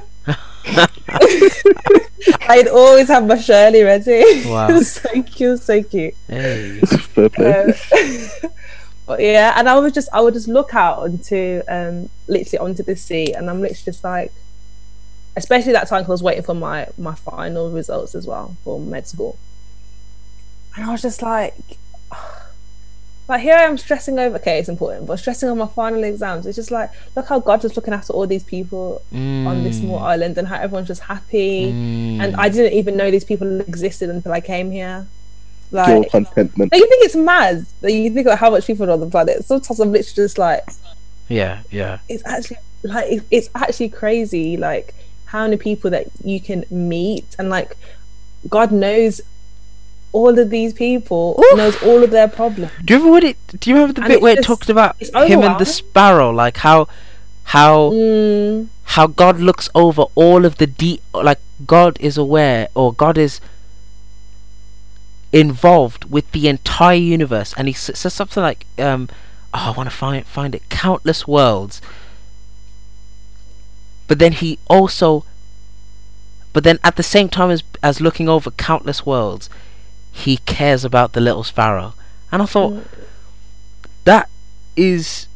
I'd always have my Shirley ready. Wow. So cute, so cute. Hey. Um, but yeah, and I would just I would just look out onto um literally onto the sea, and I'm literally just like, especially that time because I was waiting for my my final results as well for med school, and I was just like, Like here I am stressing over. Okay, it's important, but stressing on my final exams. It's just like, look how God was looking after all these people Mm. on this small island, and how everyone's just happy. Mm. And I didn't even know these people existed until I came here. Pure Like, contentment. like you think it's mad that you think about how much people are on the planet. Sometimes I'm literally just like, Yeah, yeah. it's actually like it- it's actually crazy. Like how many people that you can meet, and like God knows all of these people, Oof. knows all of their problems. Do you remember what it? Do you remember the And bit it's where it just- talked about it's him and the overwhelming. sparrow, like how, how, Mm, how God looks over all of the de- like God is aware, or God is involved with the entire universe, and he s- says something like, um, oh, I want to find find it, countless worlds. But then he also, but then at the same time as as looking over countless worlds, he cares about the little sparrow. And I thought, Mm. that is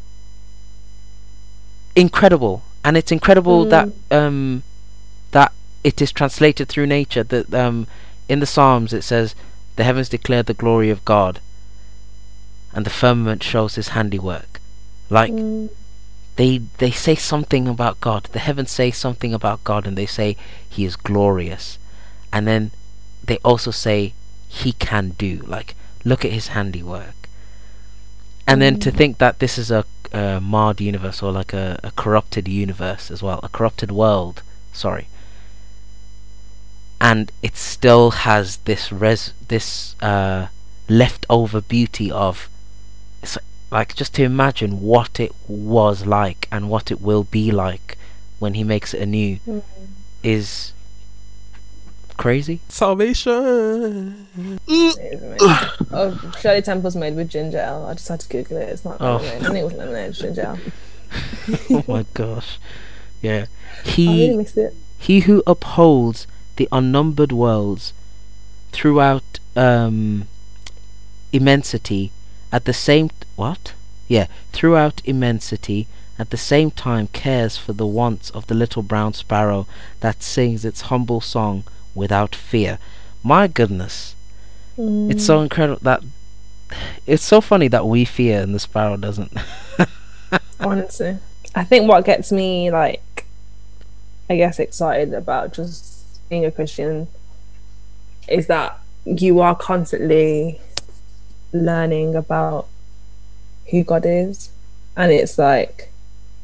incredible, and it's incredible Mm. that um that it is translated through nature. That um in the Psalms it says, the heavens declare the glory of God, and the firmament shows his handiwork. Like, mm, they they say something about God. The heavens say something about God, and they say he is glorious. And then they also say he can do. Like, look at his handiwork. And then to Mm. think that this is a, a marred universe, or like a, a corrupted universe as well, a corrupted world. Sorry. And it still has this res this uh, leftover beauty of, it's like, just to imagine what it was like and what it will be like when he makes it anew mm. is crazy. Salvation. It is amazing. Oh, Shirley Temple's made with ginger ale. I just had to Google it. It's not Oh. lemonade. I think it was lemonade, it's ginger ale. Oh my gosh. Yeah. I really He missed it. he who upholds the unnumbered worlds throughout um immensity at the same what? Yeah, throughout immensity at the same time cares for the wants of the little brown sparrow that sings its humble song without fear. My goodness. It's so incredible that it's so funny that we fear and the sparrow doesn't. Honestly, I think what gets me, like, I guess, excited about just being a Christian is that you are constantly learning about who God is, and it's like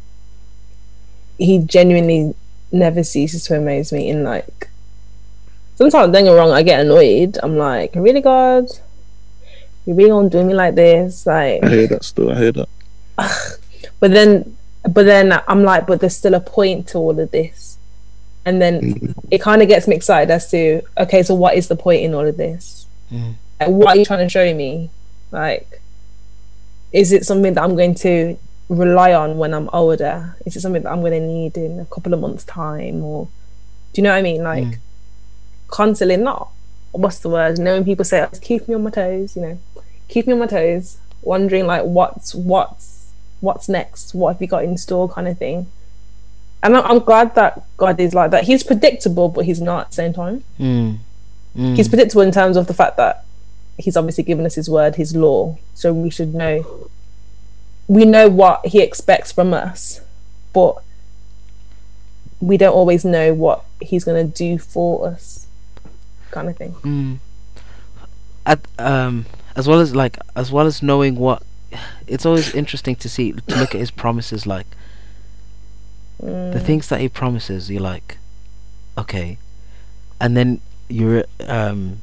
he genuinely never ceases to amaze me. In like, sometimes, don't get me wrong, I get annoyed. I'm like, really, God, you really gonna do me like this? Like, I hear that still. I hear that. but then but then I'm like, but there's still a point to all of this, and then Mhm. it kind of gets me excited as to, okay, so what is the point in all of this? Mm. Like, what are you trying to show me? Like, is it something that I'm going to rely on when I'm older? Is it something that I'm going to need in a couple of months time? Or do you know what I mean? Like, Mm. constantly not, what's the word, knowing people say, oh, keep me on my toes, you know, keep me on my toes, wondering like what's what's what's next, what have you got in store, kind of thing. And I'm, I'm glad that God is like that. He's predictable, but he's not at the same time. Mm. Mm. He's predictable in terms of the fact that he's obviously given us his word, his law, so we should know we know what he expects from us, but we don't always know what he's going to do for us, kind of thing. Mm. At, um, as well as like, as well as knowing what, it's always interesting to see, to look at his promises. Like, Mm. the things that he promises, you're like, okay, and then you're um.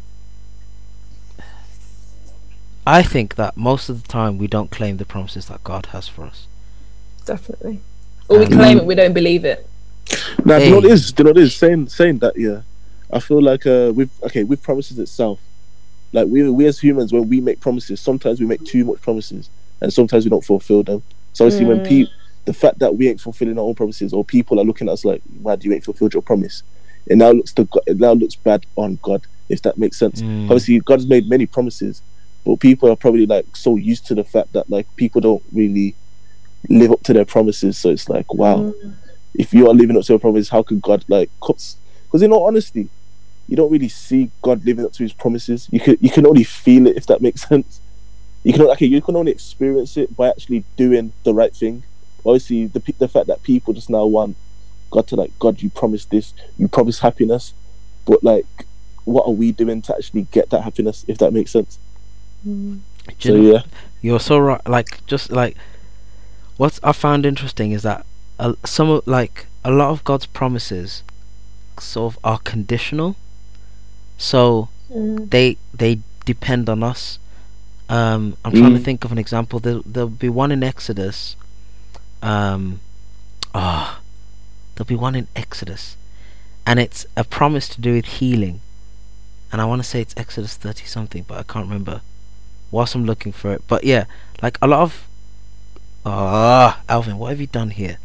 I think that most of the time we don't claim the promises that God has for us. Definitely. Or we Um, claim it, we don't believe it. Now, do you know what Hey. it is? Do you know what it is? Saying saying that, yeah. I feel like uh, with okay, with promises itself, like we we as humans, when we make promises, sometimes we make too much promises, and sometimes we don't fulfill them. So obviously, when Mm. people, the fact that we ain't fulfilling our own promises, or people are looking at us like, why do you ain't fulfilled your promise? It now looks to God, it now looks bad on God, if that makes sense. Mm. Obviously, God's made many promises, but people are probably like so used to the fact that like people don't really live up to their promises. So it's like, wow, Mm. if you are living up to a promise, how could God like cuts? Because in all honesty, you don't really see God living up to his promises. You can you can only feel it, if that makes sense. you can okay, you can only experience it by actually doing the right thing. Obviously, the the fact that people just now want God to like, God, you promised this, you promised happiness, but like, what are we doing to actually get that happiness? If that makes sense. Mm. So You know, yeah, you're so right. Like, just like what I found interesting is that uh, some of like a lot of God's promises sort of are conditional, so Mm. they they depend on us. Um, I'm trying to Mm. think of an example. There, there'll be one in Exodus. Um, ah, there'll be one in Exodus, and it's a promise to do with healing. And I want to say it's Exodus thirty something, but I can't remember. Whilst I'm looking for it, but yeah, like a lot of. Ah, Alvin, what have you done here?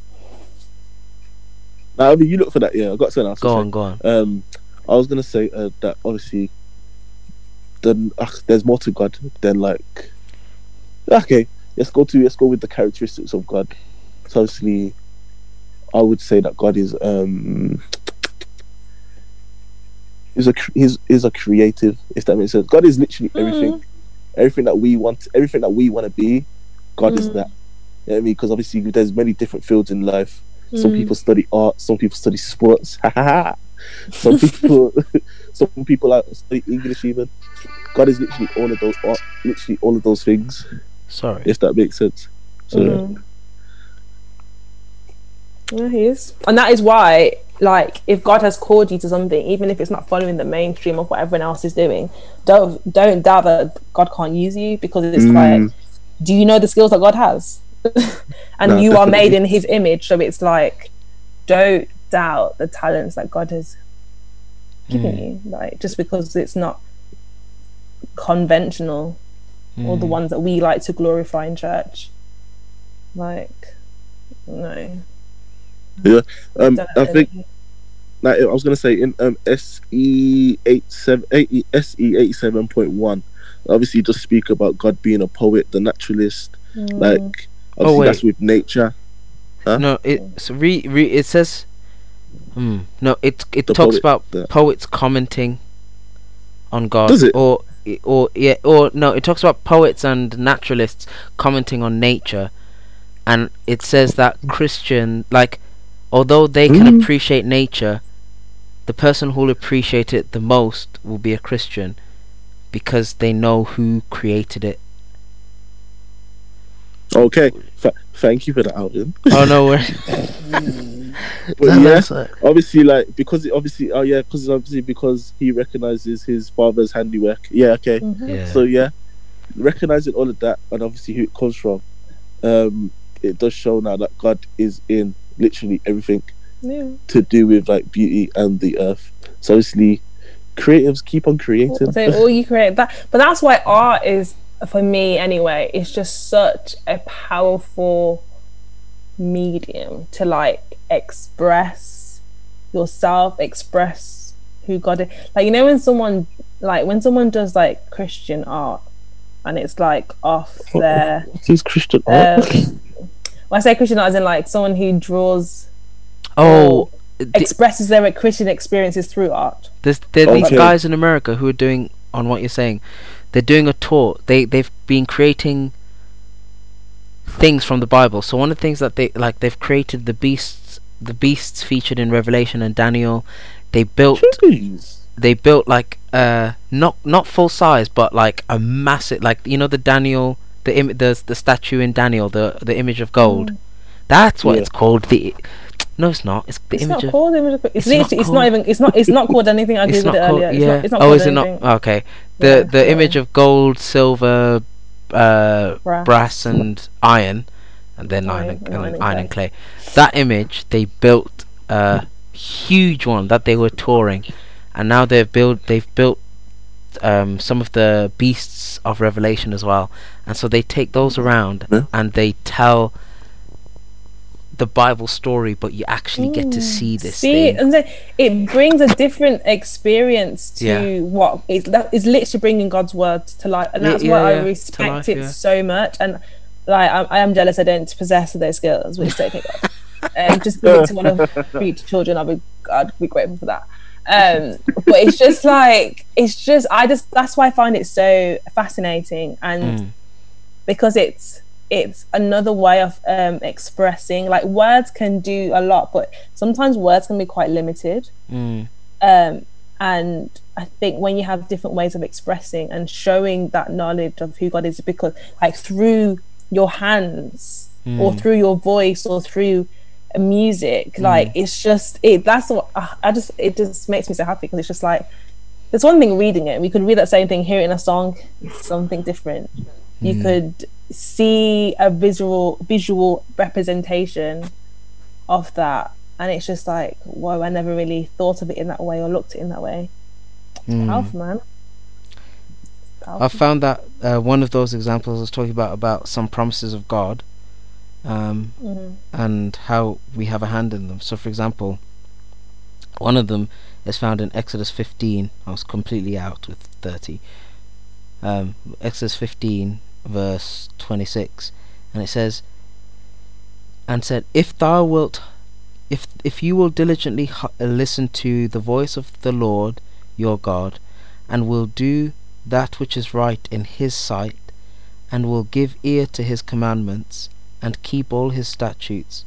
now I mean, you look for that. Yeah, I got something else. to Go say. on, go on. Um, I was gonna say uh, that obviously, then uh, there's more to God than like. Okay, let's go to let's go with the characteristics of God. So obviously, I would say that God is um is a cr- is is a creative. If that makes sense, God is literally everything, Mm. everything that we want, everything that we want to be. God is Mm. that. You know what I mean? Because obviously, there's many different fields in life. Some Mm. people study art, some people study sports. some people, some people like study English even. God is literally all of those, art, literally all of those things. Sorry. If that makes sense. So Mm. Yeah, he is, and that is why, like, if God has called you to something, even if it's not following the mainstream of what everyone else is doing, don't don't doubt that God can't use you, because it's Mm. like, do you know the skills that God has? And No, you are made definitely. in His image, so it's like, don't doubt the talents that God has given Mm. you, like, just because it's not conventional or the Mm. ones that we like to glorify in church. Like, no. um, Don't I know. think like, I was gonna say in um S E eight seven eight S E eighty seven point one. Obviously, you just speak about God being a poet, the naturalist. Mm. Like Oh, obviously, wait. that's with nature. Huh? No, it's re, re it says. Hmm. No, it it The talks poet, about the- poets commenting on God. Does it? Or or yeah, or no, it talks about poets and naturalists commenting on nature, and it says that Christian, like, although they can Mm. appreciate nature, the person who will appreciate it the most will be a Christian, because they know who created it. Okay, Th- thank you for that, Alvin. Oh no, we're But No, yeah, that's it. obviously, like because it obviously, oh yeah, because obviously because he recognizes his father's handiwork. Yeah, okay. Mhm. Yeah. So yeah, recognizing all of that and obviously who it comes from, um, it does show now that God is in literally everything Yeah. to do with like beauty and the earth. So obviously, creatives keep on creating. So all you create that, but that's why art is, for me anyway, it's just such a powerful medium to like express yourself, express who God is. Like, you know, when someone like when someone does like Christian art and it's like off their What is Christian um, art? when I say Christian art, as in like someone who draws, Oh, th- expresses their Christian experiences through art. there's there are these Okay. guys in America who are doing, on what you're saying, they're doing a tour. They they've been creating things from the Bible. So one of the things that they like, they've created the beasts, the beasts featured in Revelation and Daniel. They built Jeez. they built like uh not not full size, but like a massive, like, you know, the Daniel, the Im- the the statue in Daniel, the the image of gold. Mm. That's what Yeah. it's called. The no, it's not. It's the It's image not of. called image of, it's, It's literally not it's called- not even it's not it's not called anything. I It's googled not it called. earlier. It's Yeah. not, it's not oh, called is it anything. not? Okay. The Yeah, the yeah. image of gold, silver, uh, Brass. brass, and iron, and then iron, Iron, and, and and iron and iron and clay. That image, they built a huge one that they were touring, and now they've built they've built um, some of the beasts of Revelation as well, and so they take those around Yeah. and they tell the Bible story, but you actually get to see this See, thing. and then it brings a different experience to Yeah. what is that is literally bringing God's word to life, and Yeah, that's yeah, why yeah, I to respect life, it yeah. so much. And like, I, I am jealous I don't possess those skills, which don't take God. Um, just give it to one of future children. I'll be I'd be grateful for that. Um, but it's just like it's just I just that's why I find it so fascinating, and Mm. because it's it's another way of um, expressing. Like words can do a lot, but sometimes words can be quite limited. Mm. Um, and I think when you have different ways of expressing and showing that knowledge of who God is, because like through your hands or Mm. through your voice or through music, like it's just it that's what uh, I just it just makes me so happy, because it's just like there's one thing reading it, we could read that same thing, hear it in a song, it's something different. You Mm. could see a visual visual representation of that, and it's just like, whoa, I never really thought of it in that way or looked at it in that way. Mm. Powerful, man. I Powerful. found that uh, one of those examples I was talking about about some promises of God, um, Mhm. and how we have a hand in them. So, for example, one of them is found in Exodus fifteen. I was completely out with thirty. Um, Exodus fifteen, verse twenty-six, and it says, "And said, if thou wilt, if if you will diligently hu- uh, listen to the voice of the Lord your God, and will do that which is right in His sight, and will give ear to His commandments, and keep all His statutes."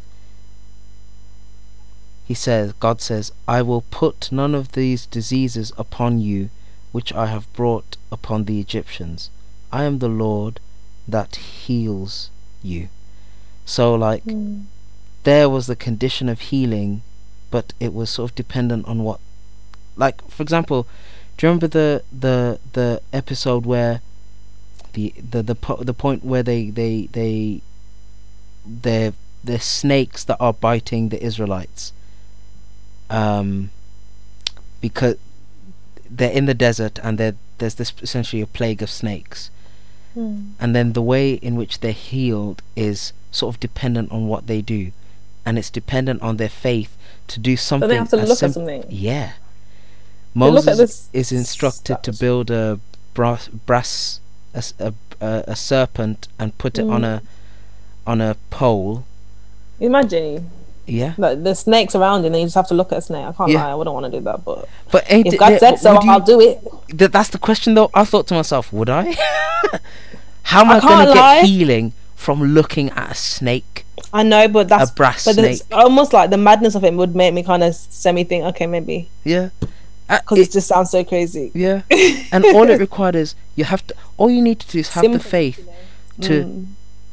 He says, God says, "I will put none of these diseases upon you, which I have brought upon the Egyptians. I am the Lord that heals you." So, like, Mm. there was the condition of healing, but it was sort of dependent on what, like, for example, do you remember the the the episode where the the the, po- the point where they they they they're they're snakes that are biting the Israelites, um because they're in the desert and there there's this essentially a plague of snakes, Mm. and then the way in which they're healed is sort of dependent on what they do, and it's dependent on their faith to do something. So they have to as look sim- at something. Yeah. They look at Moses this is instructed to statue. build a brass, brass a, s- a, a- a serpent and put it on Mm. a on a pole. Imagine Yeah. like the snakes around, and you just have to look at a snake. I can't Yeah. lie, I wouldn't want to do that, but But ain't if it- God yeah, said but so, would you- I'll do it. Th- that's the question though. I thought to myself, would I? How am I I, going can't to get lie. healing from looking at a snake? I know, but that's A brass but it's snake. almost like the madness of it would make me kind of semi think, okay, maybe, Yeah. Uh, because it- it just sounds so crazy. yeah. And all it required is you have to. All you need to do is have the Simple, faith to Mm.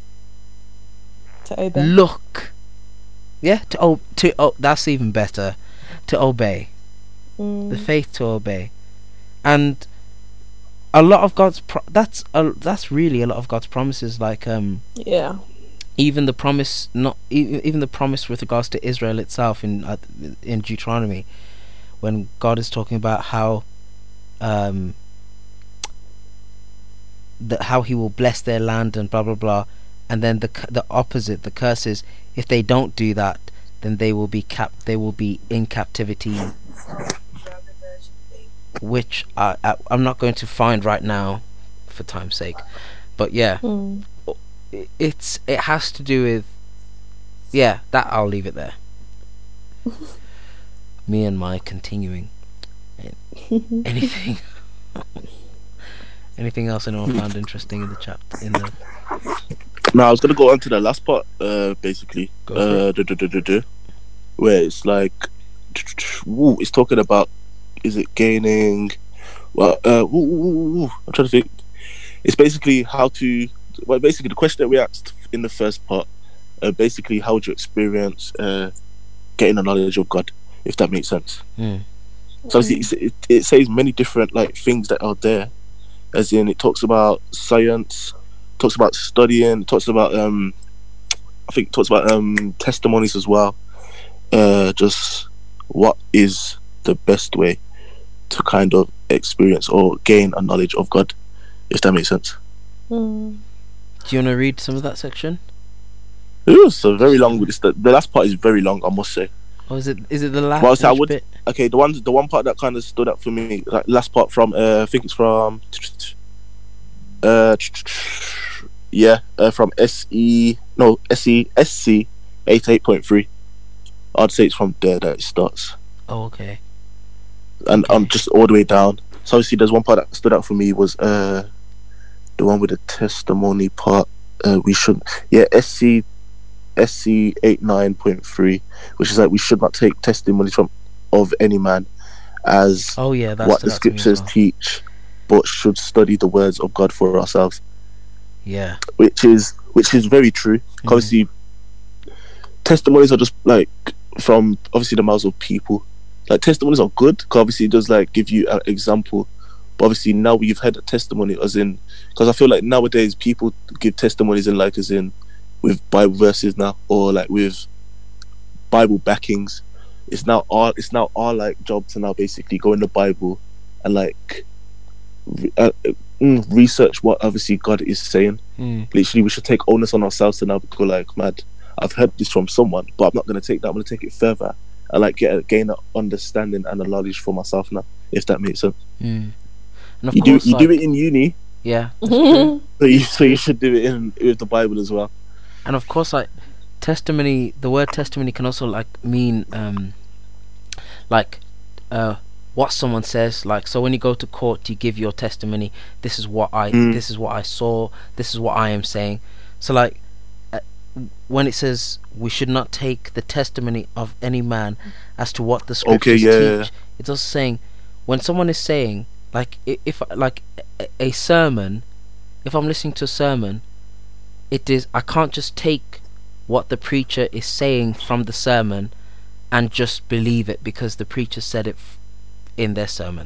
to obey. look. Yeah. To oh to oh that's even better. To obey. Mm. The faith to obey, and a lot of God's pro- that's a, that's really a lot of God's promises. Like um. Yeah. even the promise not e- even the promise with regards to Israel itself in uh, in Deuteronomy, when God is talking about how um that how he will bless their land and blah blah blah, and then the c- the opposite, the curse is if they don't do that, then they will be cap they will be in captivity, which I, I I'm not going to find right now for time's sake, but yeah. Mm. I- it's it has to do with yeah that I'll leave it there. Me and my continuing. Anything anything else anyone found interesting in the chat in the Now I was gonna go on to the last part, uh, basically, Go for uh, duh, duh, duh, duh, duh, where it's like, woo, it's talking about, is it gaining? Well, uh, woo, woo, woo, woo, I'm trying to think. It's basically how to. Well, basically the question that we asked in the first part, uh, basically how would you experience uh, getting the knowledge of God, if that makes sense. Mm. So obviously it's, it, it says many different like things that are there, as in it talks about science, talks about studying, talks about um, I think it talks about um testimonies as well. Uh, just what is the best way to kind of experience or gain a knowledge of God, if that makes sense. Mm. Do you want to read some of that section? It was a very long. It's the, the last part is very long, I must say. Or is it is it the last Well, so I would- bit? Okay, the one the one part that kind of stood out for me, like last part from uh, I think it's from uh yeah uh, from S E no S E S C eighty eight point three. I'd say it's from there that it starts. Oh, okay. and Okay. um, just all the way down. So obviously, there's one part that stood out for me was uh, the one with the testimony part. Uh, we should, yeah, S C S C eight nine point three, which is like we should not take testimonies from of any man as Oh yeah, that's what the scriptures teach, but should study the words of God for ourselves. Yeah. Which is which is very true. Mhm. Obviously, testimonies are just like from obviously the mouths of people. Like testimonies are good because obviously it does like give you an example. But obviously now we've had a testimony as in, because I feel like nowadays people give testimonies in like as in with Bible verses now, or like with Bible backings. It's now our it's now our like job to now basically go in the Bible and like re- uh, mm, research what obviously God is saying. Mm. Literally, we should take onus on ourselves to now go like, mad, I've heard this from someone, but I'm not going to take that. I'm going to take it further and like get a, gain an understanding and a knowledge for myself now, if that makes sense. Mm. And of You course, do you like, do it in uni, Yeah, that's true. so you so you should do it in with the Bible as well. And of course, like testimony, the word testimony can also like mean um, like uh, what someone says. Like, so when you go to court, you give your testimony. This is what I, Mm. this is what I saw. This is what I am saying. So like, uh, when it says we should not take the testimony of any man as to what the scriptures yeah. teach, it's also saying when someone is saying like i- if like a, a sermon, if I'm listening to a sermon, it is I can't just take what the preacher is saying from the sermon and just believe it because the preacher said it f- in their sermon.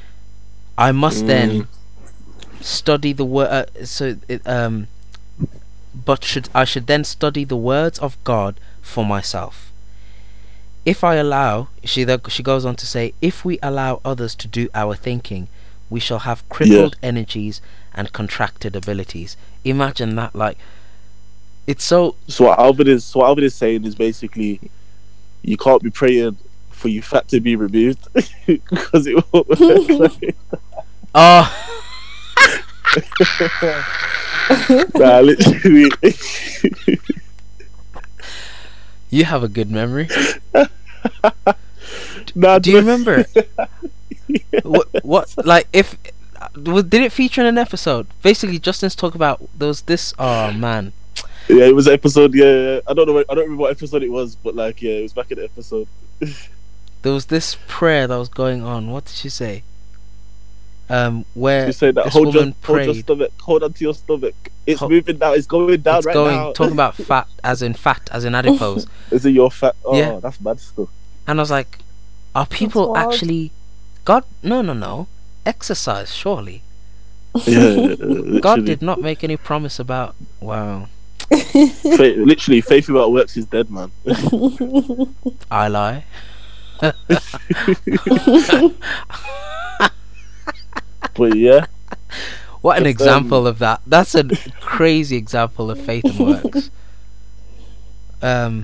I must Mm. then study the word. Uh, so it, um, but should I should then study the words of God for myself. If I allow, she th- she goes on to say, if we allow others to do our thinking, we shall have crippled energies and contracted abilities. Imagine that, like, it's so. So what Alvin is so what Alvin is saying is basically you can't be praying for your fat to be removed because it won't work. Like, Oh, nah, literally. you have a good memory. Nah, Do you remember? What? What? Like, if uh, w- did it feature in an episode? Basically, Justin's talk about there was this. Oh man, Yeah, it was an episode. Yeah, yeah. I don't know. I don't remember what episode it was, but like, yeah, it was back in the episode. there was this prayer that was going on. What did she say? Um, where You say that this hold your, woman hold your prayed. stomach, hold onto your stomach. It's Ho- moving now. It's going down It's right going now. talking about fat, as in fat, as in adipose. Is it your fat? Oh, Yeah. that's bad stuff. And I was like, are people wild. actually God? No, no, no. Exercise, surely. Yeah, God literally. did not make any promise about. Wow, Fa- literally, faith without works is dead, man. I lie. But yeah, What an But, example um, of that. That's a crazy example of faith and works. Um,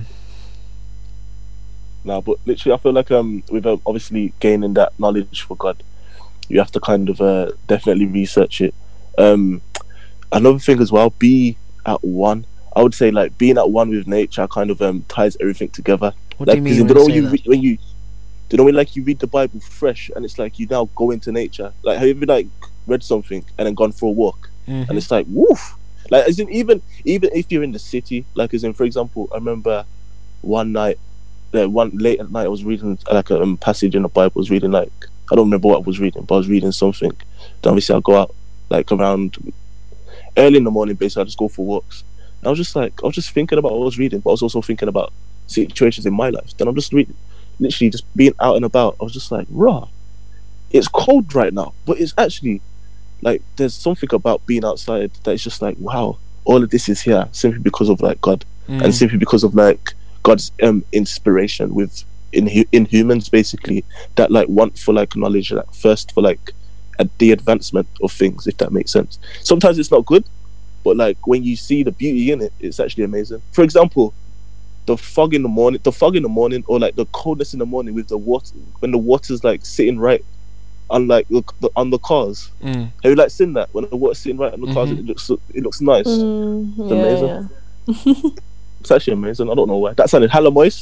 nah. But literally, I feel like um, with um, obviously gaining that knowledge for God, you have to kind of uh, definitely research it. Um, another thing as well, be at one. I would say like being at one with nature kind of um ties everything together. what Like, do you 'cause mean you when know you when say you that? re- when you do you know when like you read the Bible fresh and it's like you now go into nature. Like have you ever like read something and then gone for a walk Mhm. and it's like woof. Like as in even even if you're in the city, like as in for example, I remember one night, uh, one late at night, I was reading like a um, passage in the Bible. I was reading like I don't remember what I was reading, but I was reading something. Then obviously I'll go out like around early in the morning. Basically, I just go for walks. And I was just like I was just thinking about what I was reading, but I was also thinking about situations in my life. Then I'm just reading, literally just being out and about. I was just like, raw. It's cold right now, but it's actually like there's something about being outside that is just like wow. All of this is here simply because of like God, Mm. and simply because of like God's um inspiration with in in humans basically that like want for like knowledge, like first for like at the advancement of things, if that makes sense. Sometimes it's not good, but like when you see the beauty in it, it's actually amazing. For example, the fog in the morning, the fog in the morning, or like the coldness in the morning with the water when the water's like sitting right on like the, the, on the cars. Mm. Have you like seen that when the water's sitting right on the cars? Mhm. It looks it looks nice. Mm, It's yeah, amazing. yeah. It's actually amazing. I don't know why that sounded hella moist,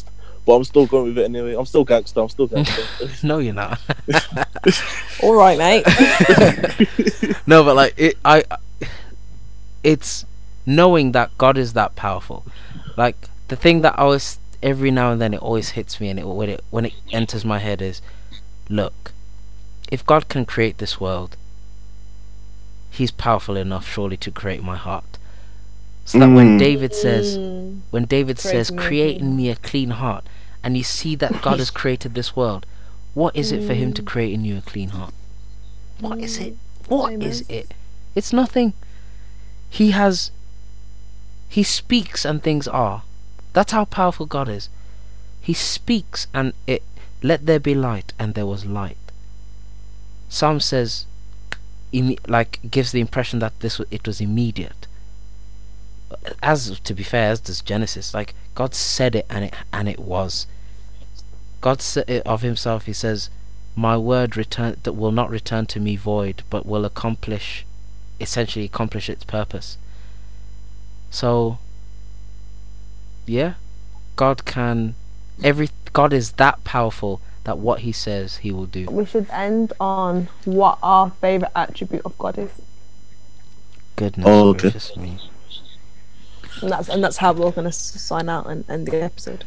but I'm still going with it anyway. I'm still gangster. I'm still gangster. No, you're not. All right, mate. No, but like it, I, it's knowing that God is that powerful. Like the thing that I always, every now and then, it always hits me, and it when it when it enters my head is, look, if God can create this world, He's powerful enough, surely, to create my heart. So that when Mm. David says, Mm. when David Create says, me a "Create clean in me a clean heart," and you see that God has created this world, what is it for Him to create in you a clean heart? What is it? What is Amen. it? It's nothing. He has. He speaks and things are. That's how powerful God is. He speaks and it. Let there be light, and there was light. Psalm says, imme- like gives the impression that this wa- it was immediate. As to be fair, as does Genesis. Like God said it, and it and it was. God said it of Himself. He says, "My word return that will not return to me void, but will accomplish, essentially accomplish its purpose." So, yeah, God can. Every God is that powerful that what He says He will do. We should end on what our favorite attribute of God is, Goodness Oh, okay. gracious me. and that's and that's how we're gonna s- sign out and end the episode.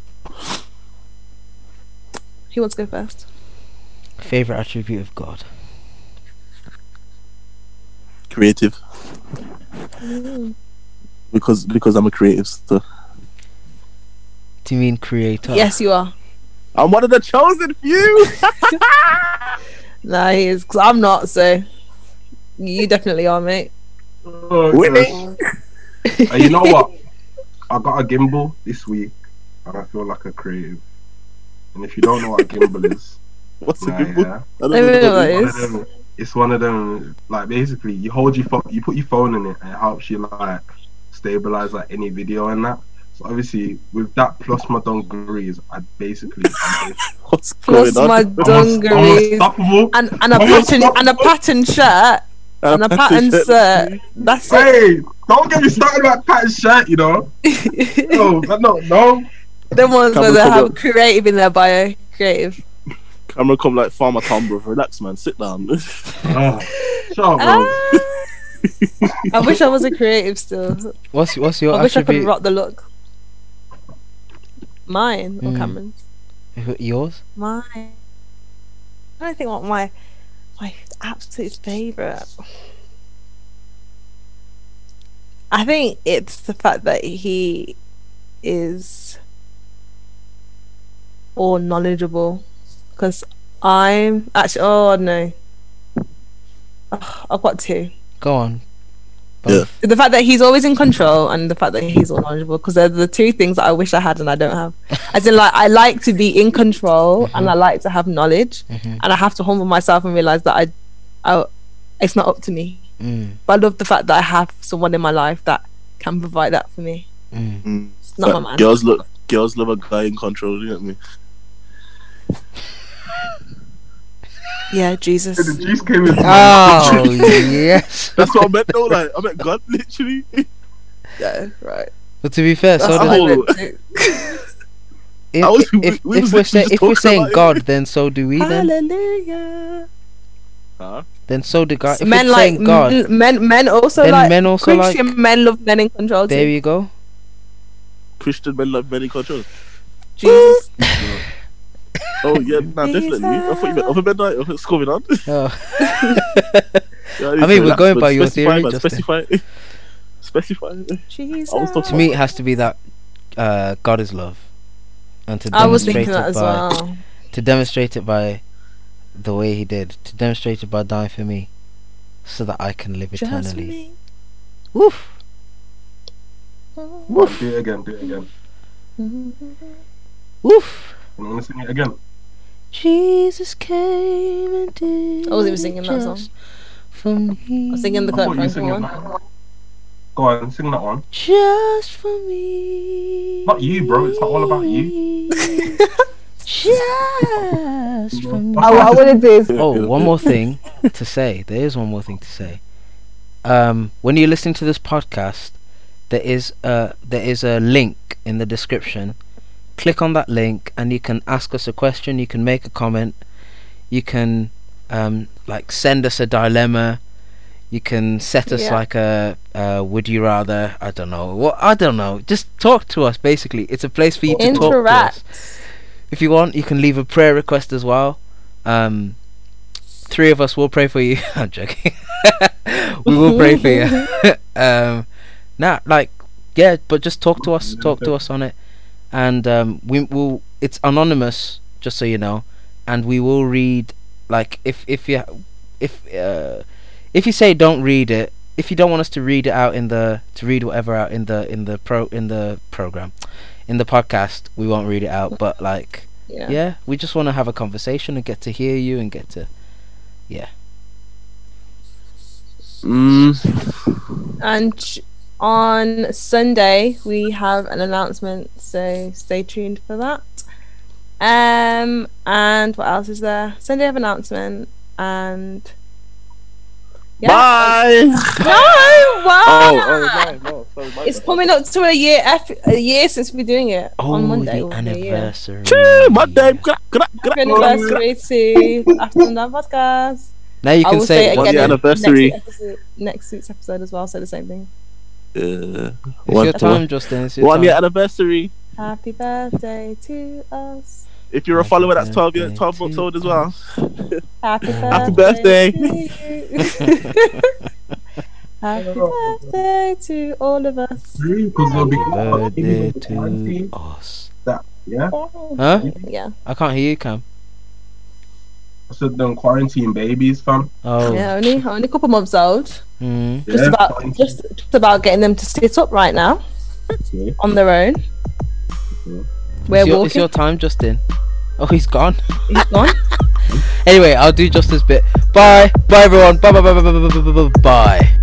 Who wants to go first? Favorite attribute of God. Creative. Because because I'm a creative, so Do you mean creator? Yes, you are. I'm one of the chosen few. Nah, he is. Cause I'm not. So you definitely are, mate. Oh, Whitney. gosh. Uh, you know what? I got a gimbal this week, and I feel like a creative. And if you don't know what a gimbal is, What's the nah, good book? yeah, I don't I don't know know. what it's one of them. It's one of them. Like basically, you hold your phone, you put your phone in it, and it helps you like stabilize like any video and that. So obviously, with that plus my dungarees, I basically I'm What's Plus going on? my I'm dungarees unstoppable. and and a I'm pattern unstoppable. and a pattern shirt and a pattern shirt. That's it. Hey, don't get me started about pattern shirt, you know. No, I don't know. Them ones Come where on, they come have on. creative in their bio. Creative. Camera come like Farmer Tom, bro. Relax, man. Sit down. Uh, shut up, bro. Ah. I wish I was a creative still. What's what's your I wish I could attribute? rock the look. Mine or Mm. Cameron's? Who- Yours? Mine. I don't think what my my absolute favorite. I think it's the fact that he is all knowledgeable. Because I'm actually. Oh no. Ugh, I've got two. Go on. Yeah. Both. The fact that he's always in control and the fact that he's all knowledgeable, because they're the two things that I wish I had and I don't have. As in, like, I like to be in control and I like to have knowledge, Mhm. and I have to humble myself and realize that I, I, it's not up to me. Mm, But I love the fact that I have someone in my life that can provide that for me. mm. Mm. It's not Like, my man. girls look. Girls love a guy in control. You know what I mean? Yeah, Jesus. The juice came in. Oh yes. That's what I meant. Though, like I meant God, literally. Yeah, right. But to be fair, so That's do, what I Oh. meant too. if, I was- if, we if was we're literally say, just if we're talking saying about it. God, then so do we. Then Hallelujah. Huh? then so do God. If Men we're like saying God, men, men. Men also Then like men also Christian like- men love men in control too. there you go. Christian men love men in control. Jesus. Oh yeah, nah, definitely. I thought you meant other men. Like, what's going on? Oh. Yeah, I mean, we're relax, going man. by your Specify, theory, man. Justin. Specify. Specify. Jesus. I was talking To me, it has to be that uh, God is love, and to I was demonstrate thinking that it as by well. to demonstrate it by the way He did, to demonstrate it by dying for me, so that I can live Just eternally. me. Woof. Woof. Do it again. Do it again. Woof. I'm gonna sing it again. Jesus came and did I wasn't even singing that song. just for me. I was singing the I Kurt thought you were Franklin singing one. that. Go on, sing that one. Just for me. Not you, bro. It's not all about you. Just for me. I, I wanted this. Oh, one more thing to say. There is one more thing to say. Um, when you're listening to this podcast, there is a there is a link in the description click on that link and you can ask us a question, you can make a comment, you can um, like send us a dilemma, you can set us Yeah. like a uh, would you rather, I don't know what, I don't know, just talk to us. Basically, it's a place for you to talk to Interact. us. If you want, you can leave a prayer request as well. Um, three of us will pray for you. I'm joking. We will pray for you. um, nah, like yeah, but just talk to us, talk to us on it, and um, we will. It's anonymous, just so you know, and we will read. Like if if you if uh, if you say don't read it, if you don't want us to read it out in the to read whatever out in the in the pro in the program, in the podcast, we won't read it out. But like Yeah. yeah, we just want to have a conversation and get to hear you and get to yeah. Mm. And sh- on Sunday we have an announcement, so stay tuned for that. Um, and what else is there? Sunday have announcement and yeah. Bye. No, wow. Oh, oh no, no. Sorry, my It's bad. coming up to a year F- a year since we're doing it Oh, on Monday. the will be a year. anniversary. Chee, Monday. Gra- gra- gra- Happy anniversary to After Sundown Podcast. Now you I can will say say it it One again year in anniversary. Next, week's episode, next week's episode as well. Say the same thing. Uh, It's one, your time, Justin. It's your one time. year anniversary. Happy birthday to us. If you're a Happy follower that's twelve years, birthday twelve months to old as well. Happy birthday. Happy birthday. to you. Happy birthday to all of us. Because they'll be Birthday to quarantine. us. That, yeah. Huh? Yeah. I can't hear you, Cam. I said them quarantine babies, fam. Oh. Yeah, only only a couple months old. Mm. Just Yeah, about quarantine. just, just about getting them to sit up right now Okay. on their own. We're It's your, walking. it's your time, Justin. Oh, he's gone. He's gone. Anyway, I'll do Justin's bit. Bye. Bye, everyone. Bye, bye, bye, bye, bye, bye, bye, bye, bye.